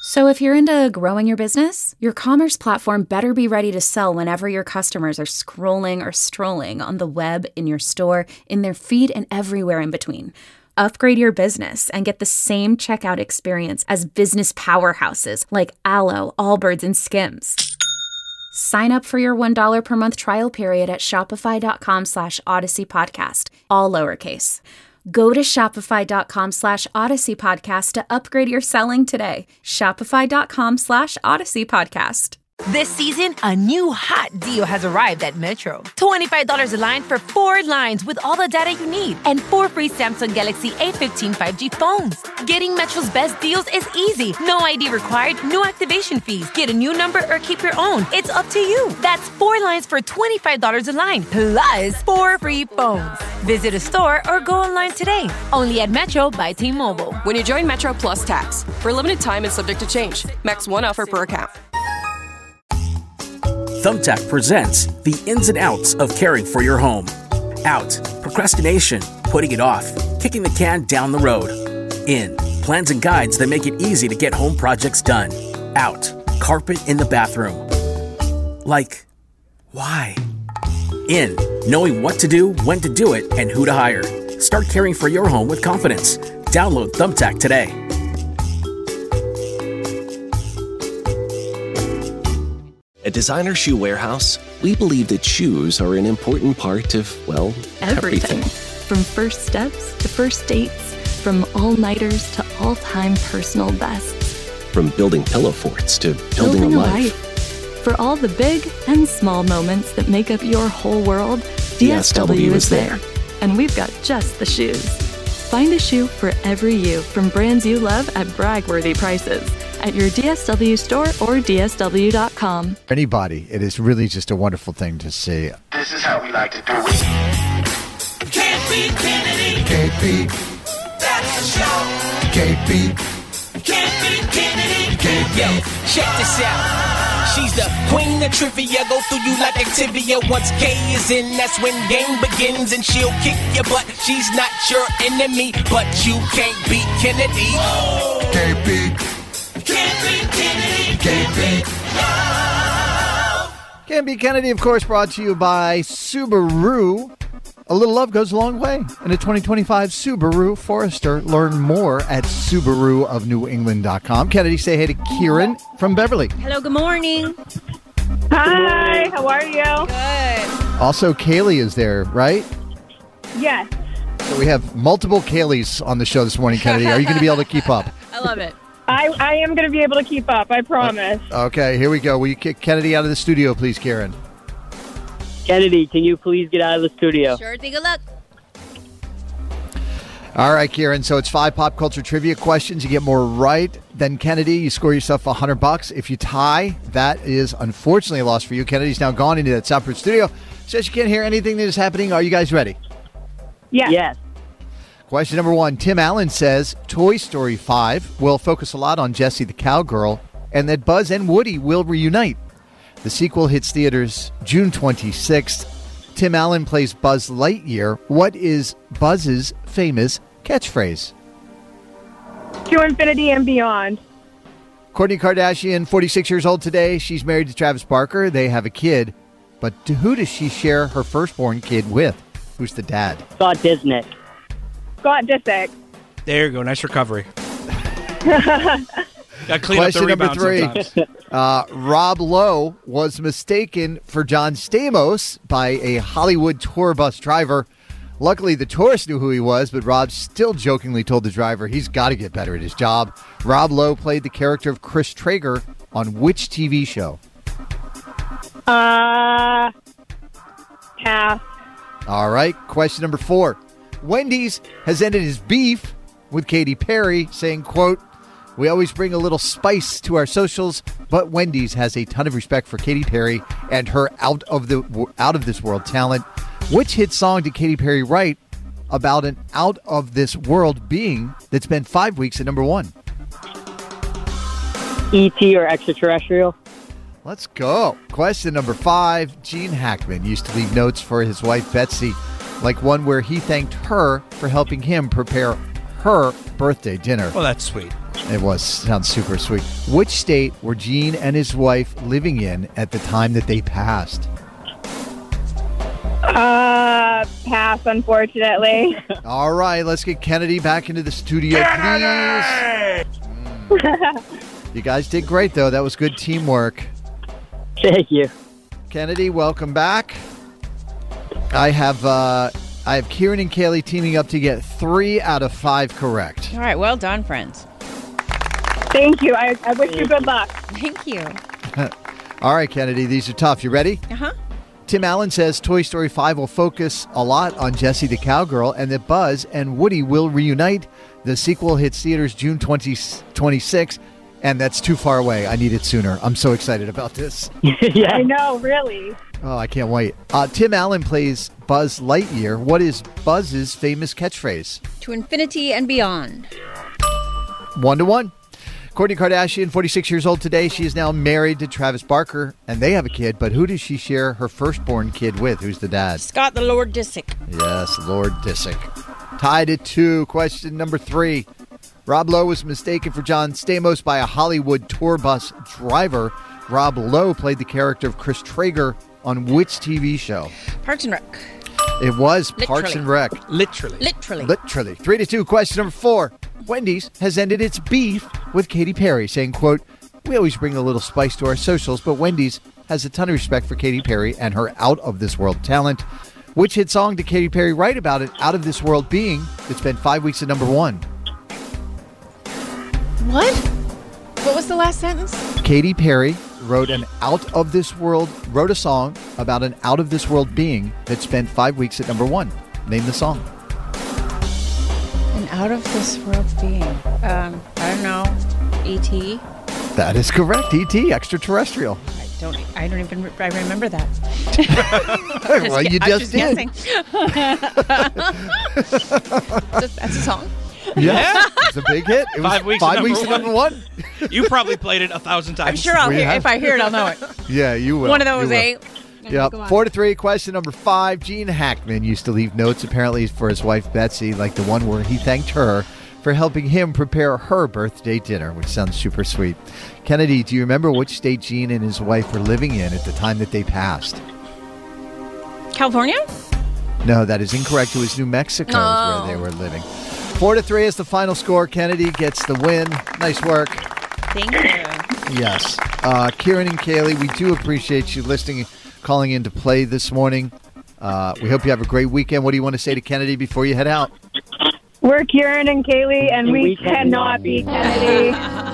So if you're into growing your business, your commerce platform better be ready to sell whenever your customers are scrolling or strolling on the web, in your store, in their feed, and everywhere in between. Upgrade your business and get the same checkout experience as business powerhouses like Allo, Allbirds, and Skims. Sign up for your $1 per month trial period at shopify.com/Odyssey Podcast, all lowercase. Go to shopify.com/Odyssey Podcast to upgrade your selling today. Shopify.com/Odyssey Podcast. This season, a new hot deal has arrived at Metro. $25 a line for 4 lines with all the data you need and 4 free Samsung Galaxy A15 5G phones. Getting Metro's best deals is easy. No ID required, no activation fees. Get a new number or keep your own. It's up to you. That's 4 lines for $25 a line, plus 4 free phones. Visit a store or go online today. Only at Metro by T-Mobile. When you join Metro Plus Tax, for a limited time and subject to change. Max 1 offer per account. Thumbtack presents the ins and outs of caring for your home. Out, procrastination, putting it off, kicking the can down the road. In, plans and guides that make it easy to get home projects done. Out, carpet in the bathroom. Like, why? In, knowing what to do, when to do it, and who to hire. Start caring for your home with confidence. Download Thumbtack today. At Designer Shoe Warehouse, we believe that shoes are an important part of, well, everything. From first steps to first dates, from all-nighters to all-time personal bests. From building pillow forts to building a life. For all the big and small moments that make up your whole world, DSW is there. And we've got just the shoes. Find a shoe for every you from brands you love at brag-worthy prices. At your DSW store or DSW.com. Anybody, it is really just a wonderful thing to see. This is how we like to do it. Can't beat Kennedy. Can't beat. That's the show. Can't beat. Can't beat Kennedy. Can't beat. Yo, check this out. She's the queen of trivia. Go through you like Activia. Once K is in, that's when game begins. And she'll kick your butt. She's not your enemy, but you can't beat Kennedy. Whoa. Can't beat. Can't beat Kennedy. Can't beat. Can't beat Kennedy, of course, brought to you by Subaru. A little love goes a long way. In a 2025 Subaru Forester. Learn more at SubaruofNewEngland.com. Kennedy, say hey to Kieran from Beverly. Hello, good morning. Hi, how are you? Good. Also, Kaylee is there, right? Yes. So we have multiple Kayleys on the show this morning, Kennedy. Are you going to be able to keep up? I love it. I am going to be able to keep up, I promise. Okay, here we go. Will you kick Kennedy out of the studio, please, Kieran? Kennedy, can you please get out of the studio? Sure thing. Good luck. All right, Kieran. So it's 5 pop culture trivia questions. You get more right than Kennedy, you score yourself $100. If you tie, that is unfortunately a loss for you. Kennedy's now gone into that soundproof studio. Says you can't hear anything that is happening. Are you guys ready? Yes. Question number 1. Tim Allen says Toy Story 5 will focus a lot on Jessie the cowgirl and that Buzz and Woody will reunite. The sequel hits theaters June 26th. Tim Allen plays Buzz Lightyear. What is Buzz's famous catchphrase? To infinity and beyond. Kourtney Kardashian, 46 years old today. She's married to Travis Barker. They have a kid. But who does she share her firstborn kid with? Who's the dad? Scott Disick. Scott Disick. There you go. Nice recovery. Got clean Question up the number 3. Rob Lowe was mistaken for John Stamos by a Hollywood tour bus driver. Luckily, the tourist knew who he was, but Rob still jokingly told the driver he's got to get better at his job. Rob Lowe played the character of Chris Traeger on which TV show? Pass. All right. Question number 4. Wendy's has ended his beef with Katy Perry, saying, quote, "We always bring a little spice to our socials, but Wendy's has a ton of respect for Katy Perry and her out of this world talent." Which hit song did Katy Perry write about an out of this world being that's been 5 weeks at number 1? E.T. or Extraterrestrial? Let's go. Question number 5. Gene Hackman used to leave notes for his wife Betsy, like one where he thanked her for helping him prepare her birthday dinner. Well, that's sweet. It was. Sounds super sweet. Which state were Gene and his wife living in at the time that they passed? Pass, unfortunately. All right, let's get Kennedy back into the studio, please. You guys did great, though. That was good teamwork. Thank you. Kennedy, welcome back. I have Kieran and Kaylee teaming up to get 3 out of 5 correct. All right, well done, friends. Thank you. I wish you good luck. Thank you. All right, Kennedy, these are tough. You ready? Uh-huh. Tim Allen says Toy Story 5 will focus a lot on Jessie the Cowgirl and that Buzz and Woody will reunite. The sequel hits theaters June 26, and that's too far away. I need it sooner. I'm so excited about this. Yeah. I know, really. Oh, I can't wait. Tim Allen plays Buzz Lightyear. What is Buzz's famous catchphrase? To infinity and beyond. 1-1. Kourtney Kardashian, 46 years old today. She is now married to Travis Barker, and they have a kid. But who does she share her firstborn kid with? Who's the dad? Scott the Lord Disick. Yes, Lord Disick. Tied at 2. Question number 3. Rob Lowe was mistaken for John Stamos by a Hollywood tour bus driver. Rob Lowe played the character of Chris Traeger on which TV show? Parks and Rec. It was Parks and Rec. Literally. 3-2. Question number 4. Wendy's has ended its beef with Katy Perry, saying, quote, "We always bring a little spice to our socials, but Wendy's has a ton of respect for Katy Perry and her out-of-this-world talent." Which hit song did Katy Perry write about an out-of-this-world being that spent 5 weeks at number 1? What? What was the last sentence? Katy Perry wrote a song about an out-of-this-world being that spent 5 weeks at number 1. Name the song. An out-of-this-world being. I don't know. E.T.? That is correct. E.T., extraterrestrial. I remember that. Well, you just did. Guessing. That's a song. Yeah, it's a big hit. It was 5 weeks. 5 weeks at number 1. You probably played it 1,000 times. I'm sure I'll hear. If I hear it, I'll know it. Yeah, you will. One of those 8. Yep. 4-3. Question number 5. Gene Hackman used to leave notes apparently for his wife Betsy, like the one where he thanked her for helping him prepare her birthday dinner, which sounds super sweet. Kennedy, do you remember which state Gene and his wife were living in at the time that they passed? California? No, that is incorrect. It was New Mexico is where they were living. 4-3 is the final score. Kennedy gets the win. Nice work. Thank you. Yes. Kieran and Kaylee, we do appreciate you listening, calling in to play this morning. We hope you have a great weekend. What do you want to say to Kennedy before you head out? We're Kieran and Kaylee, and we cannot be Kennedy.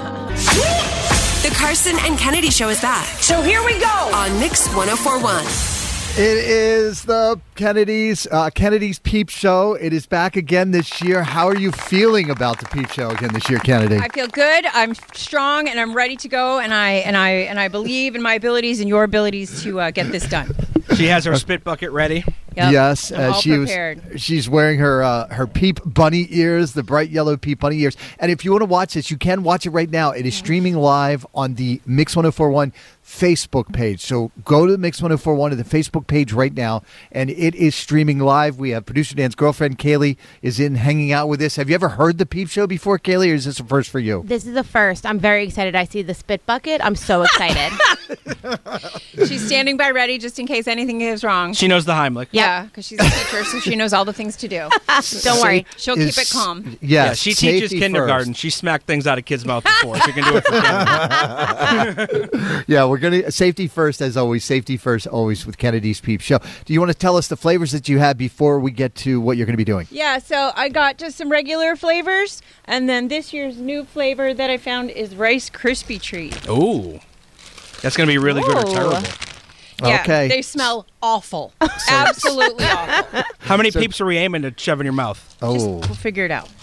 The Carson and Kennedy Show is back. So here we go on Mix 104.1. It is the Kennedy's Peep Show. It is back again this year. How are you feeling about the Peep Show again this year, Kennedy? I feel good. I'm strong, and I'm ready to go. And I believe in my abilities and your abilities to get this done. She has her spit bucket ready. Yep. Yes, all prepared. She's wearing her Peep Bunny ears, the bright yellow Peep Bunny ears. And if you want to watch this, you can watch it right now. It is streaming live on the Mix 104.1 Facebook page. So go to the Mix 104.1 to the Facebook page right now, and it is streaming live. We have producer Dan's girlfriend, Kaylee, is in hanging out with us. Have you ever heard the Peep Show before, Kaylee, or is this a first for you? This is the first. I'm very excited. I see the spit bucket. I'm so excited. She's standing by ready just in case anything goes wrong. She knows the Heimlich. Yeah, because she's a teacher, so she knows all the things to do. Don't worry. She'll keep it calm. Yeah, she teaches kindergarten. She smacked things out of kids' mouth before. She can do it for kindergarten. Yeah, we're going to safety first, as always. Safety first, always, with Kennedy's Peep Show. Do you want to tell us the flavors that you had before we get to what you're going to be doing? Yeah, so I got just some regular flavors, and then this year's new flavor that I found is Rice Krispie Treat. Ooh, that's going to be really good or terrible. Yeah, okay. They smell awful. Absolutely awful. How many peeps are we aiming to shove in your mouth? We'll figure it out.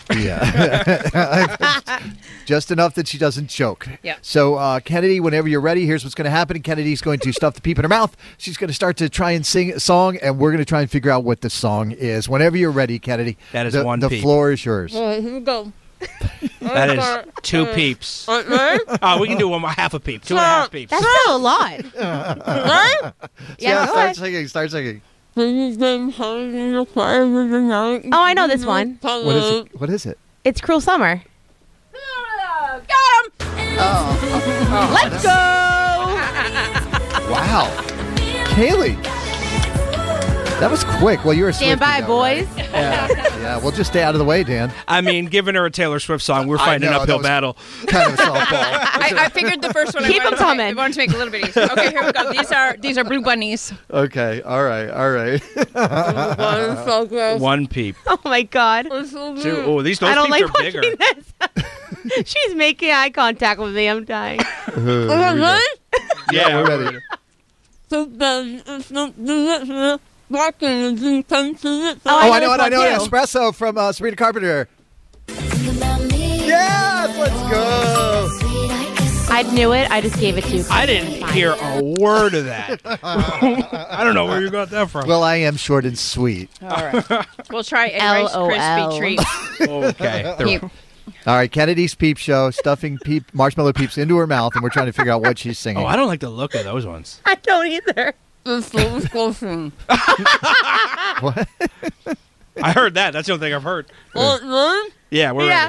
Yeah. Just enough that she doesn't choke. Yeah. So, Kennedy, whenever you're ready, here's what's going to happen. Kennedy's going to stuff the peep in her mouth. She's going to start to try and sing a song, and we're going to try and figure out what the song is. Whenever you're ready, Kennedy. That is the peep. floor is yours. All right, here we go. That is 2 peeps. Oh, we can do half a peep. 2.5 peeps. That's still a lot. Yeah, start singing. Oh, I know this one. What is it? It's Cruel Summer. Let's go! Wow. Kaylee. That was quick. Well, you're a Stand by, boys. Right? Yeah, we'll just stay out of the way, Dan. I mean, giving her a Taylor Swift song, we're fighting an uphill battle. Kind of a softball. I figured the first one Keep them coming. I wanted to make it a little bit easier. Okay, here we go. These are blue bunnies. Okay, all right. So gross. One peep. Oh my God. Two. Oh, those I don't peeps like are bigger. this. She's making eye contact with me. I'm dying. Yeah, we're ready. I know. Espresso from Sabrina Carpenter. Yes, let's go. I knew it. I just gave it to you. I didn't hear a word of that. I don't know where you got that from. Well, I am short and sweet. All right. We'll try a Rice Krispie treat. Okay. All right, Kennedy's Peep Show, stuffing marshmallow peeps into her mouth, and we're trying to figure out what she's singing. Oh, I don't like the look of those ones. I don't either. This is disgusting. What? I heard that. That's the only thing I've heard. Yeah, we're ready.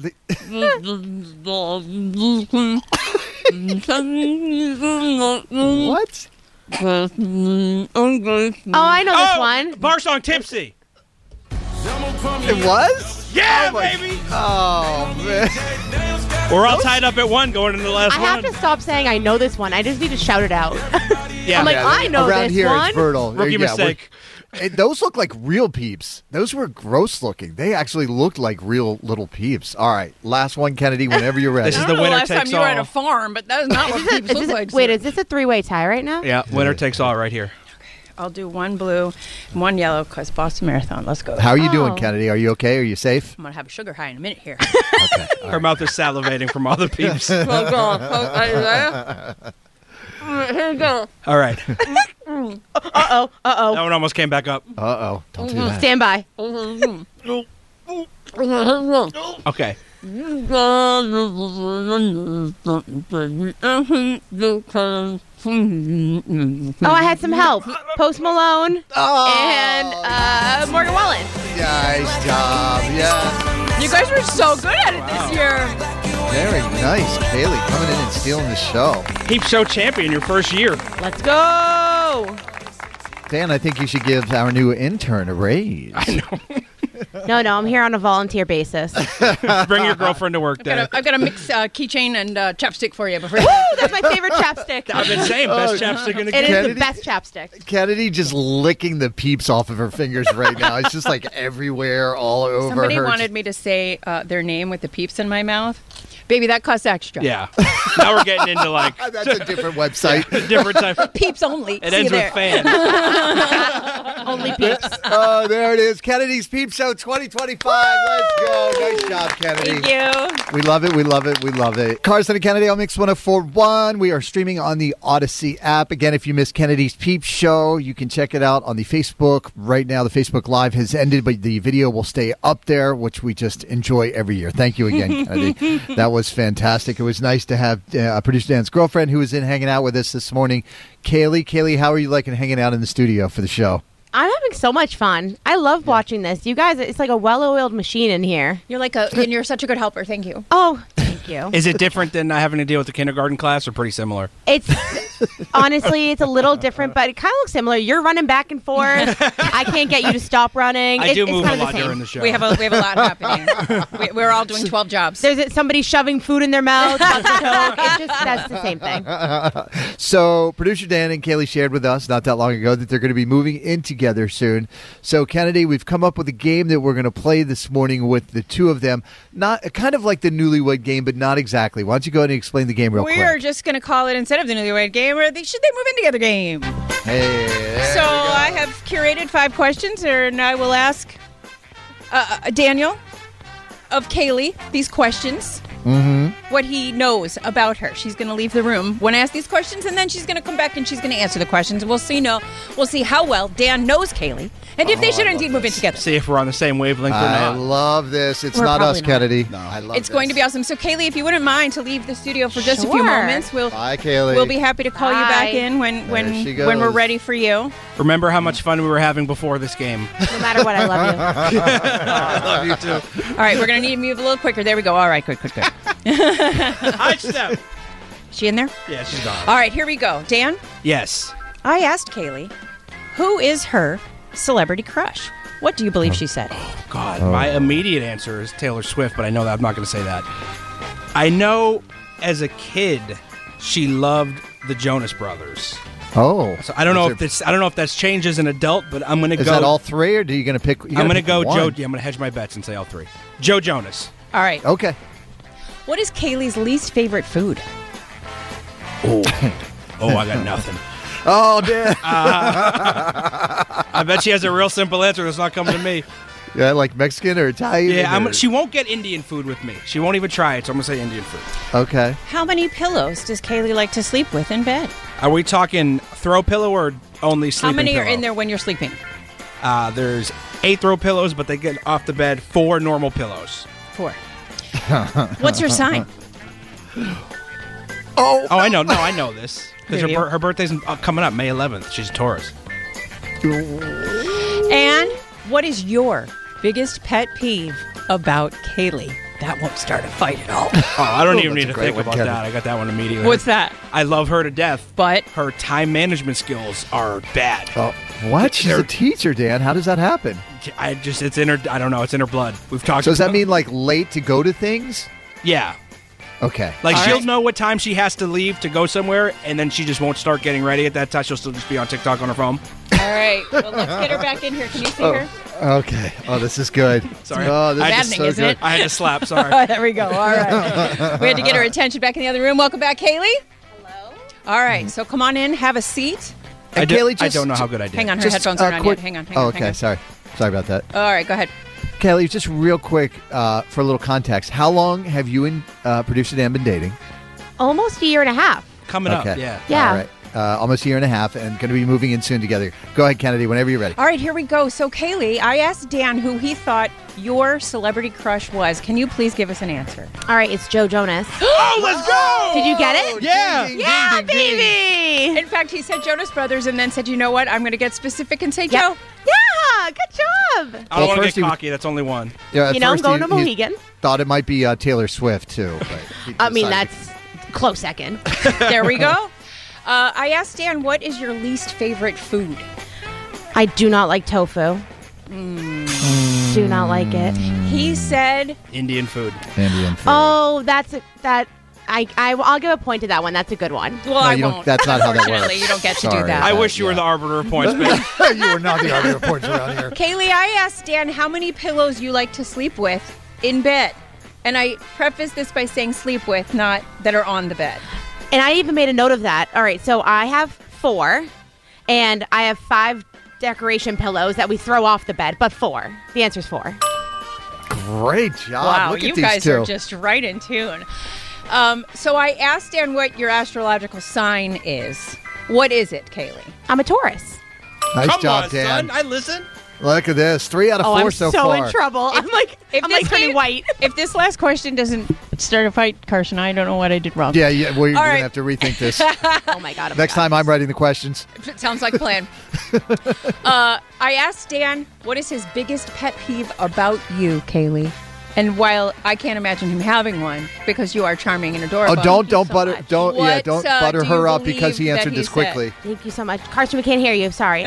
What? Oh, I know this one. Bar song Tipsy. It was? Yeah, baby. Oh, man. We're all tied up at one going into the last one. I have to stop saying I know this one. I just need to shout it out. Yeah. I'm like, I know around this here one. It's fertile. Rookie mistake. Those look like real peeps. Those were gross looking. They actually looked like real little peeps. All right, last one, Kennedy, whenever you're ready. This is the winner last takes time all. you were at a farm, but that is not what peeps look like. Wait, is this a three-way tie right now? Yeah, winner takes all right here. I'll do one blue and one yellow because Boston Marathon. Let's go. How are you doing, Kennedy? Are you okay? Are you safe? I'm going to have a sugar high in a minute here. Okay. Her mouth is salivating from all the peeps. Here we go. All right. Uh-oh. That one almost came back up. Uh-oh. Don't do that. Stand by. Okay. Oh, I had some help. Post Malone and Morgan Wallen. Nice job. Yeah. You guys were so good at it this year. Very nice. Kaylee coming in and stealing the show. Peep Show champion your first year. Let's go. Dan, I think you should give our new intern a raise. I know. No, I'm here on a volunteer basis. Bring your girlfriend to work, Dan. I've got a mix keychain and chapstick for you. Woo! That's my favorite chapstick. I've been saying best chapstick in the game. It is the best chapstick. Kennedy just licking the peeps off of her fingers right now. It's just like everywhere, all over Somebody her. wanted me to say their name with the peeps in my mouth. Baby, that costs extra. Yeah. Now we're getting into like... That's a different website. Yeah, different type. Peeps only. It ends with fan. Only peeps. Oh, there it is. Kennedy's Peep Show 2025. Let's go. Nice job, Kennedy. Thank you. We love it. We love it. We love it. Carson and Kennedy on Mix 104.1. We are streaming on the Odyssey app. Again, if you missed Kennedy's Peep Show, you can check it out on the Facebook. Right now, the Facebook Live has ended, but the video will stay up there, which we just enjoy every year. Thank you again, Kennedy. That was fantastic. It was nice to have producer Dan's girlfriend who was in hanging out with us this morning. Kaylee, how are you liking hanging out in the studio for the show? I'm having so much fun. I love watching this. You guys, it's like a well-oiled machine in here. And you're such a good helper. Thank you. Oh, thank you. Is it different than having to deal with the kindergarten class, or pretty similar? It's honestly, it's a little different, but it kind of looks similar. You're running back and forth. I can't get you to stop running. I do it's move kind a of the lot same. during the show. We have a lot happening. We're all doing 12 jobs. There's somebody shoving food in their mouth. That's the same thing. So producer Dan and Kaylee shared with us not that long ago that they're going to be moving in together soon. So Kennedy, we've come up with a game that we're going to play this morning with the two of them. Not kind of like the Newlywed Game, but not exactly. Why don't you go ahead and explain the game real quick? We're just going to call it, instead of the Newlywed Game, or Should They Move In Together Game. Hey, so I have curated 5 questions, and I will ask Daniel of Kaylee these questions. What he knows about her. She's going to leave the room when I ask these questions, and then she's going to come back and she's going to answer the questions. We'll see how well Dan knows Kaylee, and if they should indeed move in together. See if we're on the same wavelength or not. I love this. It's We're not us, probably not. Kennedy. No, I love It's going to be awesome. So Kaylee, if you wouldn't mind to leave the studio for just a few Sure. moments, Bye, Kaylee. we'll be happy to call you back Bye. in when she we're goes. ready for you. Remember how much fun we were having before this game. No matter what, I love you. I love you too. All right, we're going to need to move a little quicker. There we go. All right, good. Hi, Steph. She in there? Yeah, she's gone. All right, here we go. Dan? Yes. I asked Kaylee, who is her celebrity crush? What do you believe she said? Oh, God. My immediate answer is Taylor Swift, but I know that I'm not going to say that. I know as a kid she loved the Jonas Brothers. Oh. So I don't know if that's changed as an adult, but I'm going to go. Is that all three, or are you going to pick? I'm going to go Joe. Yeah, I'm going to hedge my bets and say all three. Joe Jonas. All right. Okay. What is Kaylee's least favorite food? Oh, I got nothing. Oh, damn. I bet she has a real simple answer that's not coming to me. Yeah, like Mexican or Italian? Yeah, she won't get Indian food with me. She won't even try it, so I'm going to say Indian food. Okay. How many pillows does Kaylee like to sleep with in bed? Are we talking throw pillow or only sleeping How many pillow? are in there when you're sleeping? There's 8 throw pillows, but they get off the bed 4 normal pillows. 4. What's your sign? Oh, I know. No, I know this. Because her birthday's coming up, May 11th. She's a Taurus. And what is your biggest pet peeve about Kaylee? That won't start a fight at all. Oh, I don't even need to think about that. I got that one immediately. What's that? I love her to death, but her time management skills are bad. Oh, what? She's a teacher, Dan. How does that happen? It's in her. I don't know. It's in her blood. We've talked. So does that mean like late to go to things? Yeah. Okay. Like she'll know what time she has to leave to go somewhere, and then she just won't start getting ready at that time. She'll still just be on TikTok on her phone. All right. Well, let's get her back in here. Can you see her? Okay. Oh, this is good. Sorry. Oh, this is so good. I had to slap. Sorry. There we go. All right. We had to get her attention back in the other room. Welcome back, Kaylee. Hello. All right. So come on in. Have a seat. Kaylee, I don't know how good I did. Hang on. Her headphones aren't on yet. Hang on. Oh, okay. Sorry about that. All right. Go ahead. Kaylee, just real quick for a little context. How long have you and producer Dan been dating? Almost a year and a half. Coming up, yeah. Yeah. All right. Almost a year and a half, and going to be moving in soon together. Go ahead, Kennedy, whenever you're ready. All right, here we go. So, Kaylee, I asked Dan who he thought your celebrity crush was. Can you please give us an answer? All right, it's Joe Jonas. Oh, let's go! Did you get it? Yeah. Ding, yeah, ding, ding, baby! In fact, he said Jonas Brothers and then said, you know what? I'm going to get specific and say Joe. Yeah, good job. I don't want to get cocky. That's only one. Yeah, you know, I'm going to Mohegan. Thought it might be Taylor Swift, too. But I mean, that's close second. There we go. I asked Dan, what is your least favorite food? I do not like tofu. Do not like it. He said Indian food. Oh, I'll give a point to that one. That's a good one. Well, I won't. That's not how that works. You don't get to do that. I wish you were the arbiter of points, but you were not the arbiter of points around here. Kaylee, I asked Dan how many pillows you like to sleep with in bed. And I preface this by saying sleep with, not that are on the bed. And I even made a note of that. All right, so I have 4, and I have 5 decoration pillows that we throw off the bed, but 4. The answer's 4. Great job. Wow, Look at you these guys two. are just right in tune. So I asked Dan what your astrological sign is. What is it, Kaylee? I'm a Taurus. Nice job, Dan. Son. I listen. Look at this. 3 out of 4 so far. I'm so in trouble. I'm like turning white. If this last question doesn't start a fight, Carson, I don't know what I did wrong. Yeah, well, you're going to have to rethink this. Oh, my God. Next time I'm writing the questions. It sounds like a plan. I asked Dan, what is his biggest pet peeve about you, Kaylee? And while I can't imagine him having one, because you are charming and adorable. Oh, don't butter her up because he answered this quickly. Thank you so much, Carson. We can't hear you. Sorry.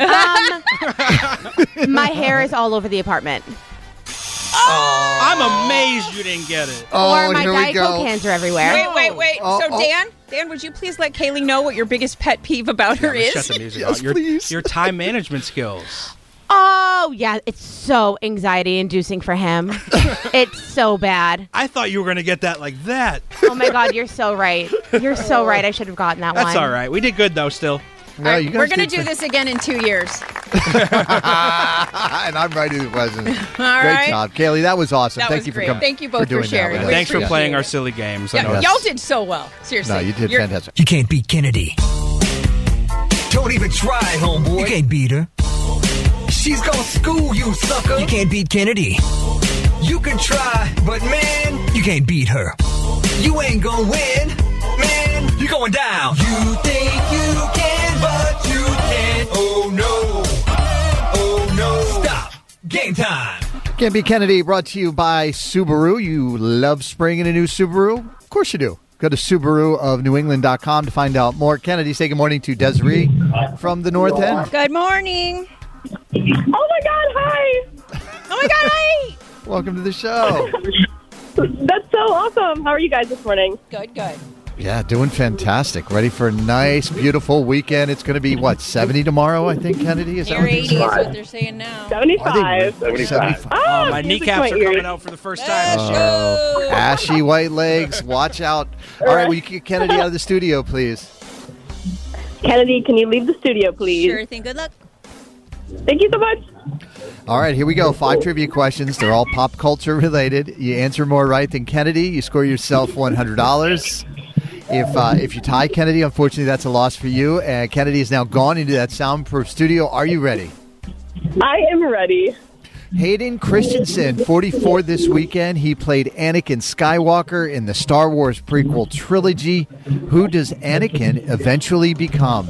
My hair is all over the apartment. Oh. I'm amazed you didn't get it. Or my Diet Coke cans are everywhere. Wait. Dan, would you please let Kaylee know what your biggest pet peeve about her is? Shut the music Yes, off. please. Your time management skills. Oh, yeah. It's so anxiety-inducing for him. It's so bad. I thought you were going to get that like that. Oh, my God. You're so right. You're so right. I should have gotten that one. That's all right. We did good, though, still. No, right, we're going to do this again in 2 years. And I'm writing the questions. Great job. Kaylee, that was awesome. Thank you for coming. Thank you both for sharing. Thanks for playing our silly games. Yeah, y'all did so well. Seriously. No, you did fantastic. You can't beat Kennedy. Don't even try, homeboy. You can't beat her. She's gonna school you, sucker. You can't beat Kennedy. You can try, but man, you can't beat her. You ain't gonna win, man. You're going down. You think you can, but you can't. Oh no. Oh no. Stop. Game time. Can't Be Kennedy brought to you by Subaru. You love spring in a new Subaru? Of course you do. Go to SubaruofNewEngland.com to find out more. Kennedy, say good morning to Desiree from the North End. Good morning. Oh, my God. Hi. Oh, my God. Hi. Welcome to the show. That's so awesome. How are you guys this morning? Good. Yeah, doing fantastic. Ready for a nice, beautiful weekend. It's going to be, 70 tomorrow, I think, Kennedy? Is that Near what 80 is what they're saying now. 75. 75. Oh, my kneecaps are coming out for the first time. Oh, ashy white legs. Watch out. All right, will you get Kennedy out of the studio, please? Kennedy, can you leave the studio, please? Sure thing. Good luck. Thank you so much. All right, here we go. 5 trivia questions. They're all pop culture related. You answer more right than Kennedy, you score yourself $100. If you tie Kennedy, unfortunately, that's a loss for you. And Kennedy is now gone into that soundproof studio. Are you ready? I am ready. Hayden Christensen, 44 this weekend. He played Anakin Skywalker in the Star Wars prequel trilogy. Who does Anakin eventually become?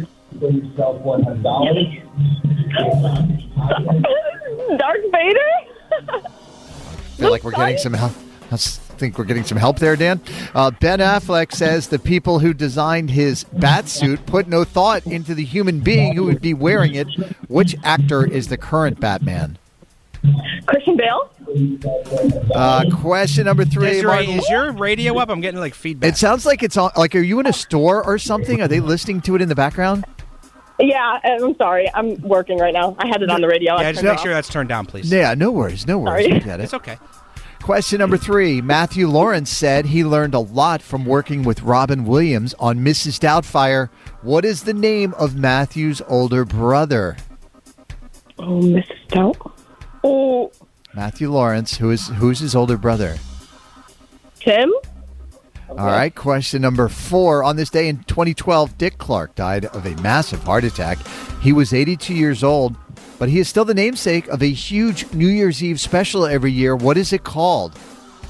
Darth Vader? I feel like we're getting some help. I think we're getting some help there, Dan. Ben Affleck says the people who designed his bat suit put no thought into the human being who would be wearing it. Which actor is the current Batman? Christian Bale? Question number 3. Desiree, is your radio up? I'm getting feedback. It sounds like it's on. Are you in a store or something? Are they listening to it in the background? Yeah, I'm sorry. I'm working right now. I had it on the radio. Yeah, just make sure that's turned down, please. Yeah, no worries. Sorry. We get it. It's okay. Question number 3. Matthew Lawrence said he learned a lot from working with Robin Williams on Mrs. Doubtfire. What is the name of Matthew's older brother? Oh, Mrs. Doubt. Oh. Matthew Lawrence, who's his older brother? Tim? Okay. All right, question number 4. On this day in 2012, Dick Clark died of a massive heart attack. He was 82 years old, but he is still the namesake of a huge New Year's Eve special every year. What is it called?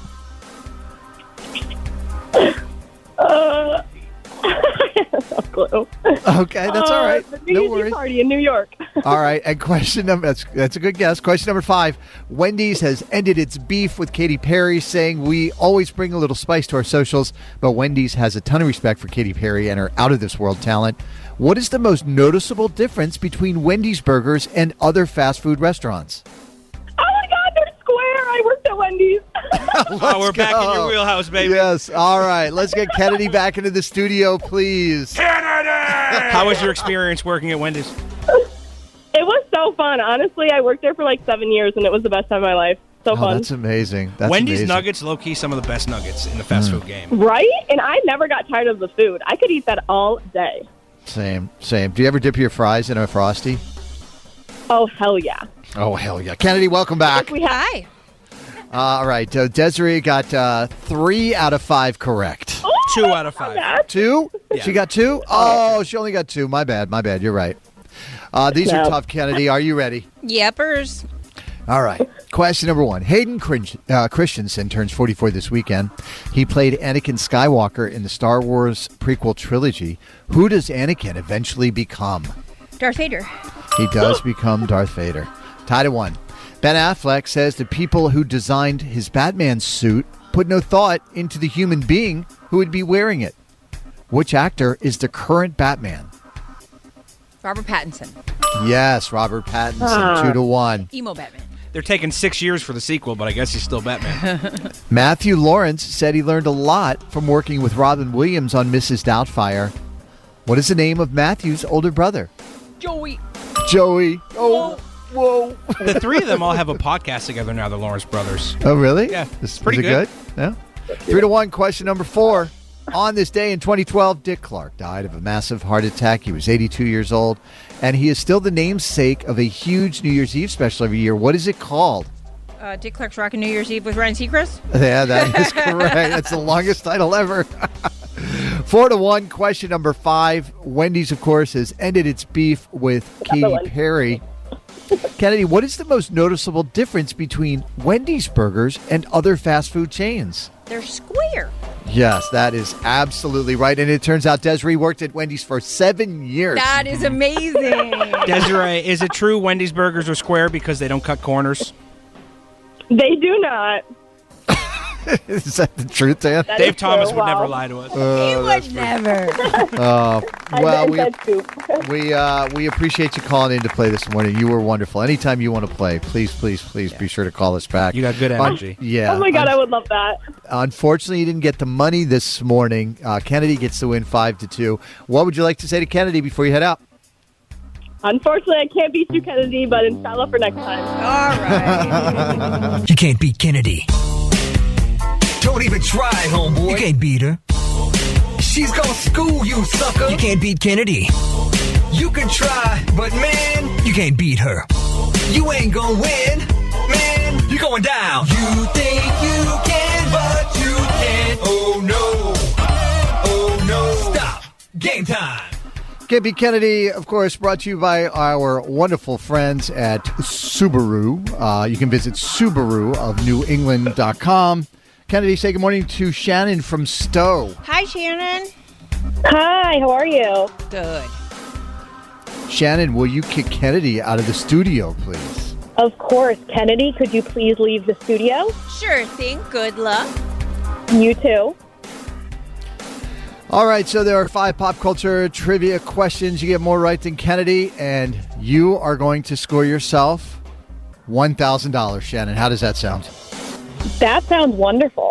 I have no clue. Okay, that's all right. The New Year's Eve party in New York. All right, and question number, that's a good guess. Question number 5, Wendy's has ended its beef with Katy Perry, saying we always bring a little spice to our socials, but Wendy's has a ton of respect for Katy Perry and her out-of-this-world talent. What is the most noticeable difference between Wendy's burgers and other fast food restaurants? Oh, my God, they're square. I worked at Wendy's. We're back in your wheelhouse, baby. Yes. All right. Let's get Kennedy back into the studio, please. Kennedy! How was your experience working at Wendy's? It was so fun. Honestly, I worked there for 7 years, and it was the best time of my life. So fun. That's amazing. Wendy's amazing. Nuggets, low-key, some of the best nuggets in the fast food game. Right? And I never got tired of the food. I could eat that all day. Same. Do you ever dip your fries in a Frosty? Oh, hell yeah. Oh, hell yeah. Kennedy, welcome back. Hi. All right. Desiree got 3 out of 5 correct. Oh, 2 out of 5. 2? Yeah. She got 2? Oh, she only got 2. My bad. You're right. These are tough, Kennedy. Are you ready? Yepers. All right. Question number 1. Hayden Christensen turns 44 this weekend. He played Anakin Skywalker in the Star Wars prequel trilogy. Who does Anakin eventually become? Darth Vader. He does become Darth Vader. Tied at 1. Ben Affleck says the people who designed his Batman suit put no thought into the human being who would be wearing it. Which actor is the current Batman? Robert Pattinson. Yes, Robert Pattinson. 2 to 1. Emo Batman. They're taking 6 years for the sequel, but I guess he's still Batman. Matthew Lawrence said he learned a lot from working with Robin Williams on Mrs. Doubtfire. What is the name of Matthew's older brother? Joey. Oh, whoa. The 3 of them all have a podcast together now, the Lawrence brothers. Oh, really? Yeah. Is pretty it good? Yeah. 3 to 1. Question number 4. On this day in 2012, Dick Clark died of a massive heart attack. He was 82 years old, and he is still the namesake of a huge New Year's Eve special every year. What is it called? Dick Clark's Rockin' New Year's Eve with Ryan Seacrest? Yeah, that is correct. That's the longest title ever. 4 to 1. Question number 5. Wendy's, of course, has ended its beef with Katy Perry. Kennedy, what is the most noticeable difference between Wendy's burgers and other fast food chains? They're square. Yes, that is absolutely right. And it turns out Desiree worked at Wendy's for 7 years. That is amazing. Desiree, is it true Wendy's burgers are square because they don't cut corners? They do not. Is that the truth, Dan? Dave Thomas would never lie to us. He would never. Well, we appreciate you calling in to play this morning. You were wonderful. Anytime you want to play, please be sure to call us back. You got good energy. Yeah. Oh my God, I would love that. Unfortunately, you didn't get the money this morning. Kennedy gets the win 5-2. What would you like to say to Kennedy before you head out? Unfortunately, I can't beat you, Kennedy, but inshallah for next time. All right. You can't beat Kennedy. Don't even try, homeboy. You can't beat her. She's gonna school you, sucker. You can't beat Kennedy. You can try, but man, you can't beat her. You ain't gonna win, man. You're going down. You think you can, but you can't. Oh no. Oh no. Stop. Game time. Can't Beat Kennedy, of course, brought to you by our wonderful friends at Subaru. You can visit SubaruofNewEngland.com. Kennedy, say good morning to Shannon from Stowe. Hi, Shannon. Hi, how are you? Good. Shannon, will you kick Kennedy out of the studio, please? Of course. Kennedy, could you please leave the studio? Sure thing. Good luck. You too. All right, so there are 5 pop culture trivia questions. You get more right than Kennedy, and you are going to score yourself $1,000, Shannon. How does that sound? That sounds wonderful.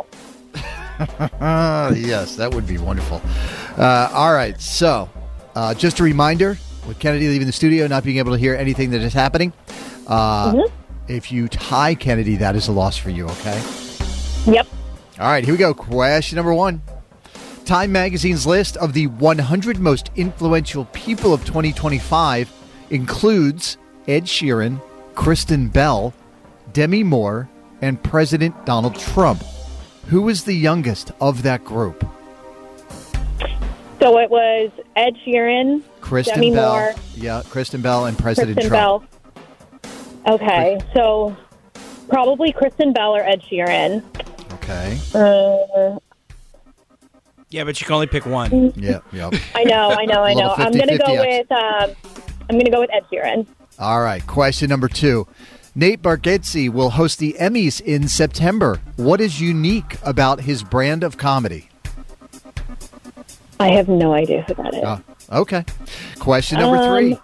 Yes, that would be wonderful. All right, so just a reminder, with Kennedy leaving the studio, not being able to hear anything that is happening, if you tie Kennedy, that is a loss for you, okay? Yep. All right, here we go. Question number 1. Time Magazine's list of the 100 most influential people of 2025 includes Ed Sheeran, Kristen Bell, Demi Moore, and President Donald Trump. Who is the youngest of that group? So it was Ed Sheeran, Demi Moore. Yeah, Kristen Bell and President Kristen Trump. Bell. Okay, so probably Kristen Bell or Ed Sheeran. Okay. Yeah, but you can only pick one. Yeah. I know. I'm gonna go with Ed Sheeran. All right. Question number 2. Nate Bargatze will host the Emmys in September. What is unique about his brand of comedy? I have no idea who that is. Okay. Question number 3.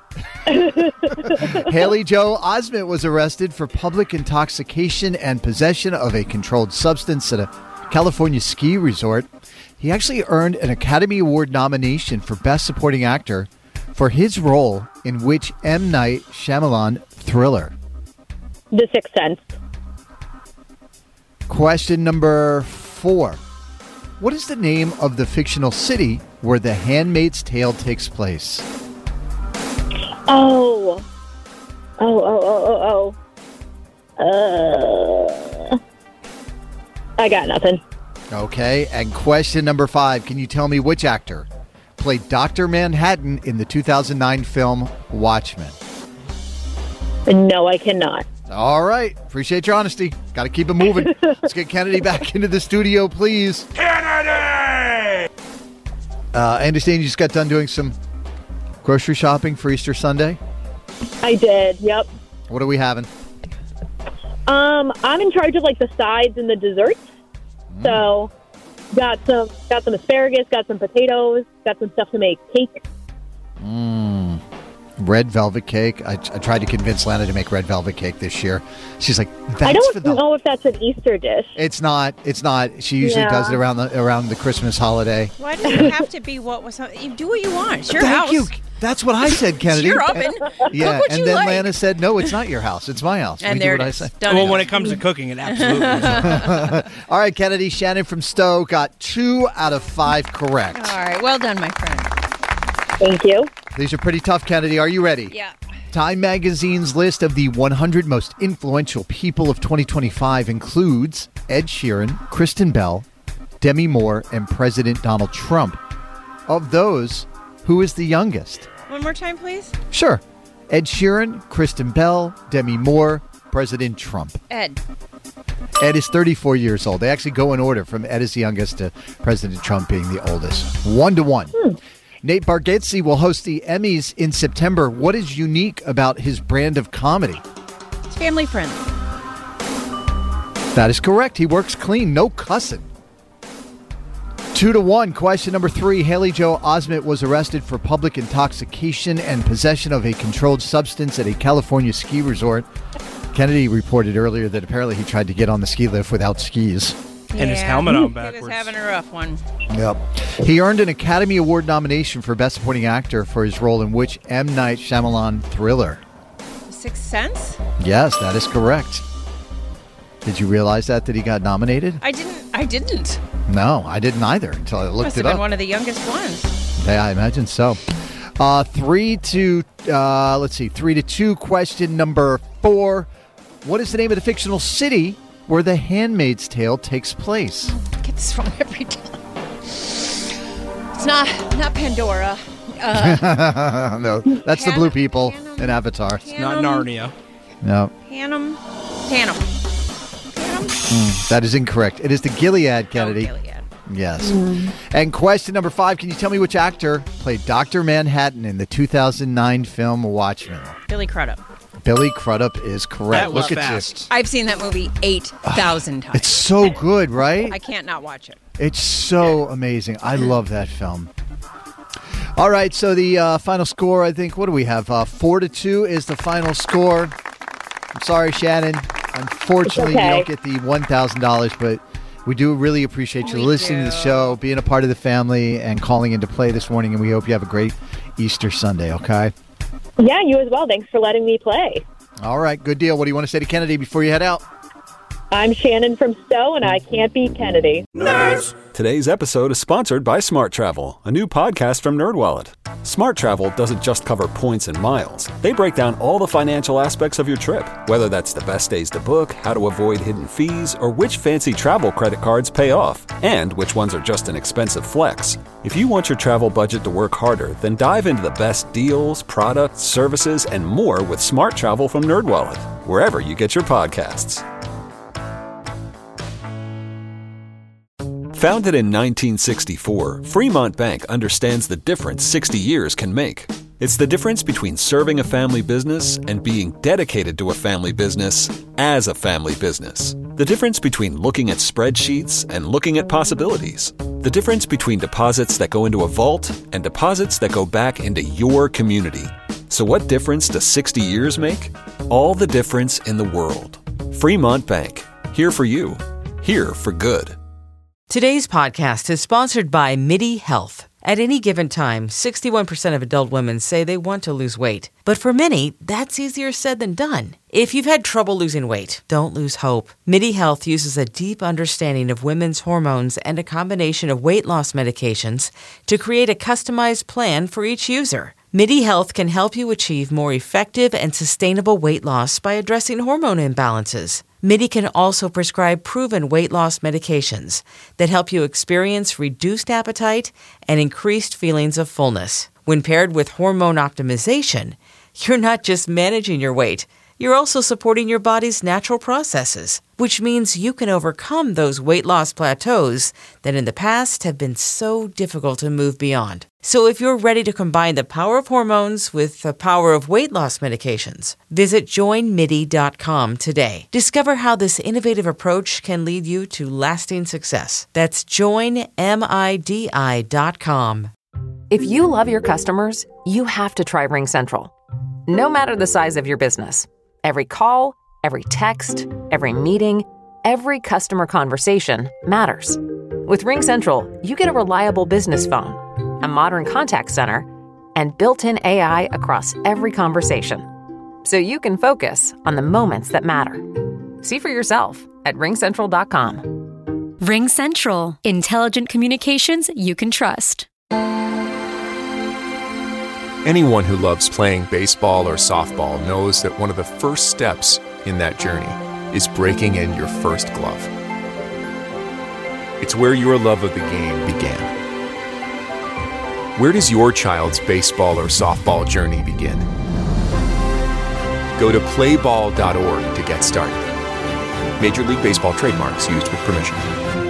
Haley Joel Osment was arrested for public intoxication and possession of a controlled substance at a California ski resort. He actually earned an Academy Award nomination for Best Supporting Actor for his role in which M. Night Shyamalan thriller? The Sixth Sense. Question number 4. What is the name of the fictional city where The Handmaid's Tale takes place? I got nothing. Okay, and question number 5. Can you tell me which actor played Dr. Manhattan in the 2009 film Watchmen? No, I cannot. All right. Appreciate your honesty. Got to keep it moving. Let's get Kennedy back into the studio, please. Kennedy! I understand you just got done doing some grocery shopping for Easter Sunday? I did, yep. What are we having? I'm in charge of, the sides and the desserts. So, got some asparagus, got some potatoes, got some stuff to make cake. Red velvet cake. I tried to convince Lana to make red velvet cake this year. She's like, I don't know if that's an Easter dish. It's not. She usually does it around the Christmas holiday. Why does it have to be you do what you want? It's your house. Thank you. That's what I said, Kennedy. It's your oven. Yeah, Cook what and you then like. Lana said, no, it's not your house. It's my house. And we there do what it is. I say. Well, when it comes to cooking, it absolutely is. All right, Kennedy. Shannon from Stowe got 2 out of 5 correct. All right. Well done, my friend. Thank you. These are pretty tough, Kennedy. Are you ready? Yeah. Time Magazine's list of the 100 most influential people of 2025 includes Ed Sheeran, Kristen Bell, Demi Moore, and President Donald Trump. Of those, who is the youngest? One more time, please. Sure. Ed Sheeran, Kristen Bell, Demi Moore, President Trump. Ed is 34 years old. They actually go in order from Ed is the youngest to President Trump being the oldest. 1-1. Nate Bargatze will host the Emmys in September. What is unique about his brand of comedy? It's family friendly. That is correct. He works clean. No cussing. 2-1. Question number 3. Haley Joel Osment was arrested for public intoxication and possession of a controlled substance at a California ski resort. Kennedy reported earlier that apparently he tried to get on the ski lift without skis. And his helmet on backwards. He was having a rough one. Yep. He earned an Academy Award nomination for Best Supporting Actor for his role in which M. Night Shyamalan thriller? Sixth Sense? Yes, that is correct. Did you realize that he got nominated? I didn't. No, I didn't either until I looked Must it have up. been one of the youngest ones. Yeah, I imagine so. 3-2. Question number 4. What is the name of the fictional city where The Handmaid's Tale takes place? I get this wrong every time. It's not Pandora. No, that's the blue people in Avatar. It's not Narnia. No. Panem. That is incorrect. It is the Gilead, Kennedy. Oh, Gilead. Yes. And question number 5. Can you tell me which actor played Dr. Manhattan in the 2009 film Watchmen? Billy Crudup. Billy Crudup is correct. That was Look fast. at you. I've seen that movie 8,000 times. It's so good, right? I can't not watch it. It's so amazing. I love that film. All right, so the final score, I think, what do we have? 4-2 is the final score. I'm sorry, Shannon. Unfortunately, you don't get the $1,000, but we do really appreciate you listening to the show, being a part of the family, and calling into play this morning, and we hope you have a great Easter Sunday, okay? Yeah, you as well. Thanks for letting me play. All right, good deal. What do you want to say to Kennedy before you head out? I'm Shannon from Stowe, and I can't beat Kennedy. Nerds! Today's episode is sponsored by Smart Travel, a new podcast from NerdWallet. Smart Travel doesn't just cover points and miles. They break down all the financial aspects of your trip, whether that's the best days to book, how to avoid hidden fees, or which fancy travel credit cards pay off, and which ones are just an expensive flex. If you want your travel budget to work harder, then dive into the best deals, products, services, and more with Smart Travel from NerdWallet, wherever you get your podcasts. Founded in 1964, Fremont Bank understands the difference 60 years can make. It's the difference between serving a family business and being dedicated to a family business as a family business. The difference between looking at spreadsheets and looking at possibilities. The difference between deposits that go into a vault and deposits that go back into your community. So what difference does 60 years make? All the difference in the world. Fremont Bank. Here for you. Here for good. Today's podcast is sponsored by MIDI Health. At any given time, 61% of adult women say they want to lose weight. But for many, that's easier said than done. If you've had trouble losing weight, don't lose hope. MIDI Health uses a deep understanding of women's hormones and a combination of weight loss medications to create a customized plan for each user. MIDI Health can help you achieve more effective and sustainable weight loss by addressing hormone imbalances. MIDI can also prescribe proven weight loss medications that help you experience reduced appetite and increased feelings of fullness. When paired with hormone optimization, you're not just managing your weight, you're also supporting your body's natural processes, which means you can overcome those weight loss plateaus that in the past have been so difficult to move beyond. So if you're ready to combine the power of hormones with the power of weight loss medications, visit joinmidi.com today. Discover how this innovative approach can lead you to lasting success. That's joinmidi.com. If you love your customers, you have to try RingCentral. No matter the size of your business, every call, every text, every meeting, every customer conversation matters. With RingCentral, you get a reliable business phone, a modern contact center, and built-in AI across every conversation. So you can focus on the moments that matter. See for yourself at ringcentral.com. RingCentral. Intelligent communications you can trust. Anyone who loves playing baseball or softball knows that one of the first steps in that journey is breaking in your first glove. It's where your love of the game began. Where does your child's baseball or softball journey begin? Go to playball.org to get started. Major League Baseball trademarks used with permission.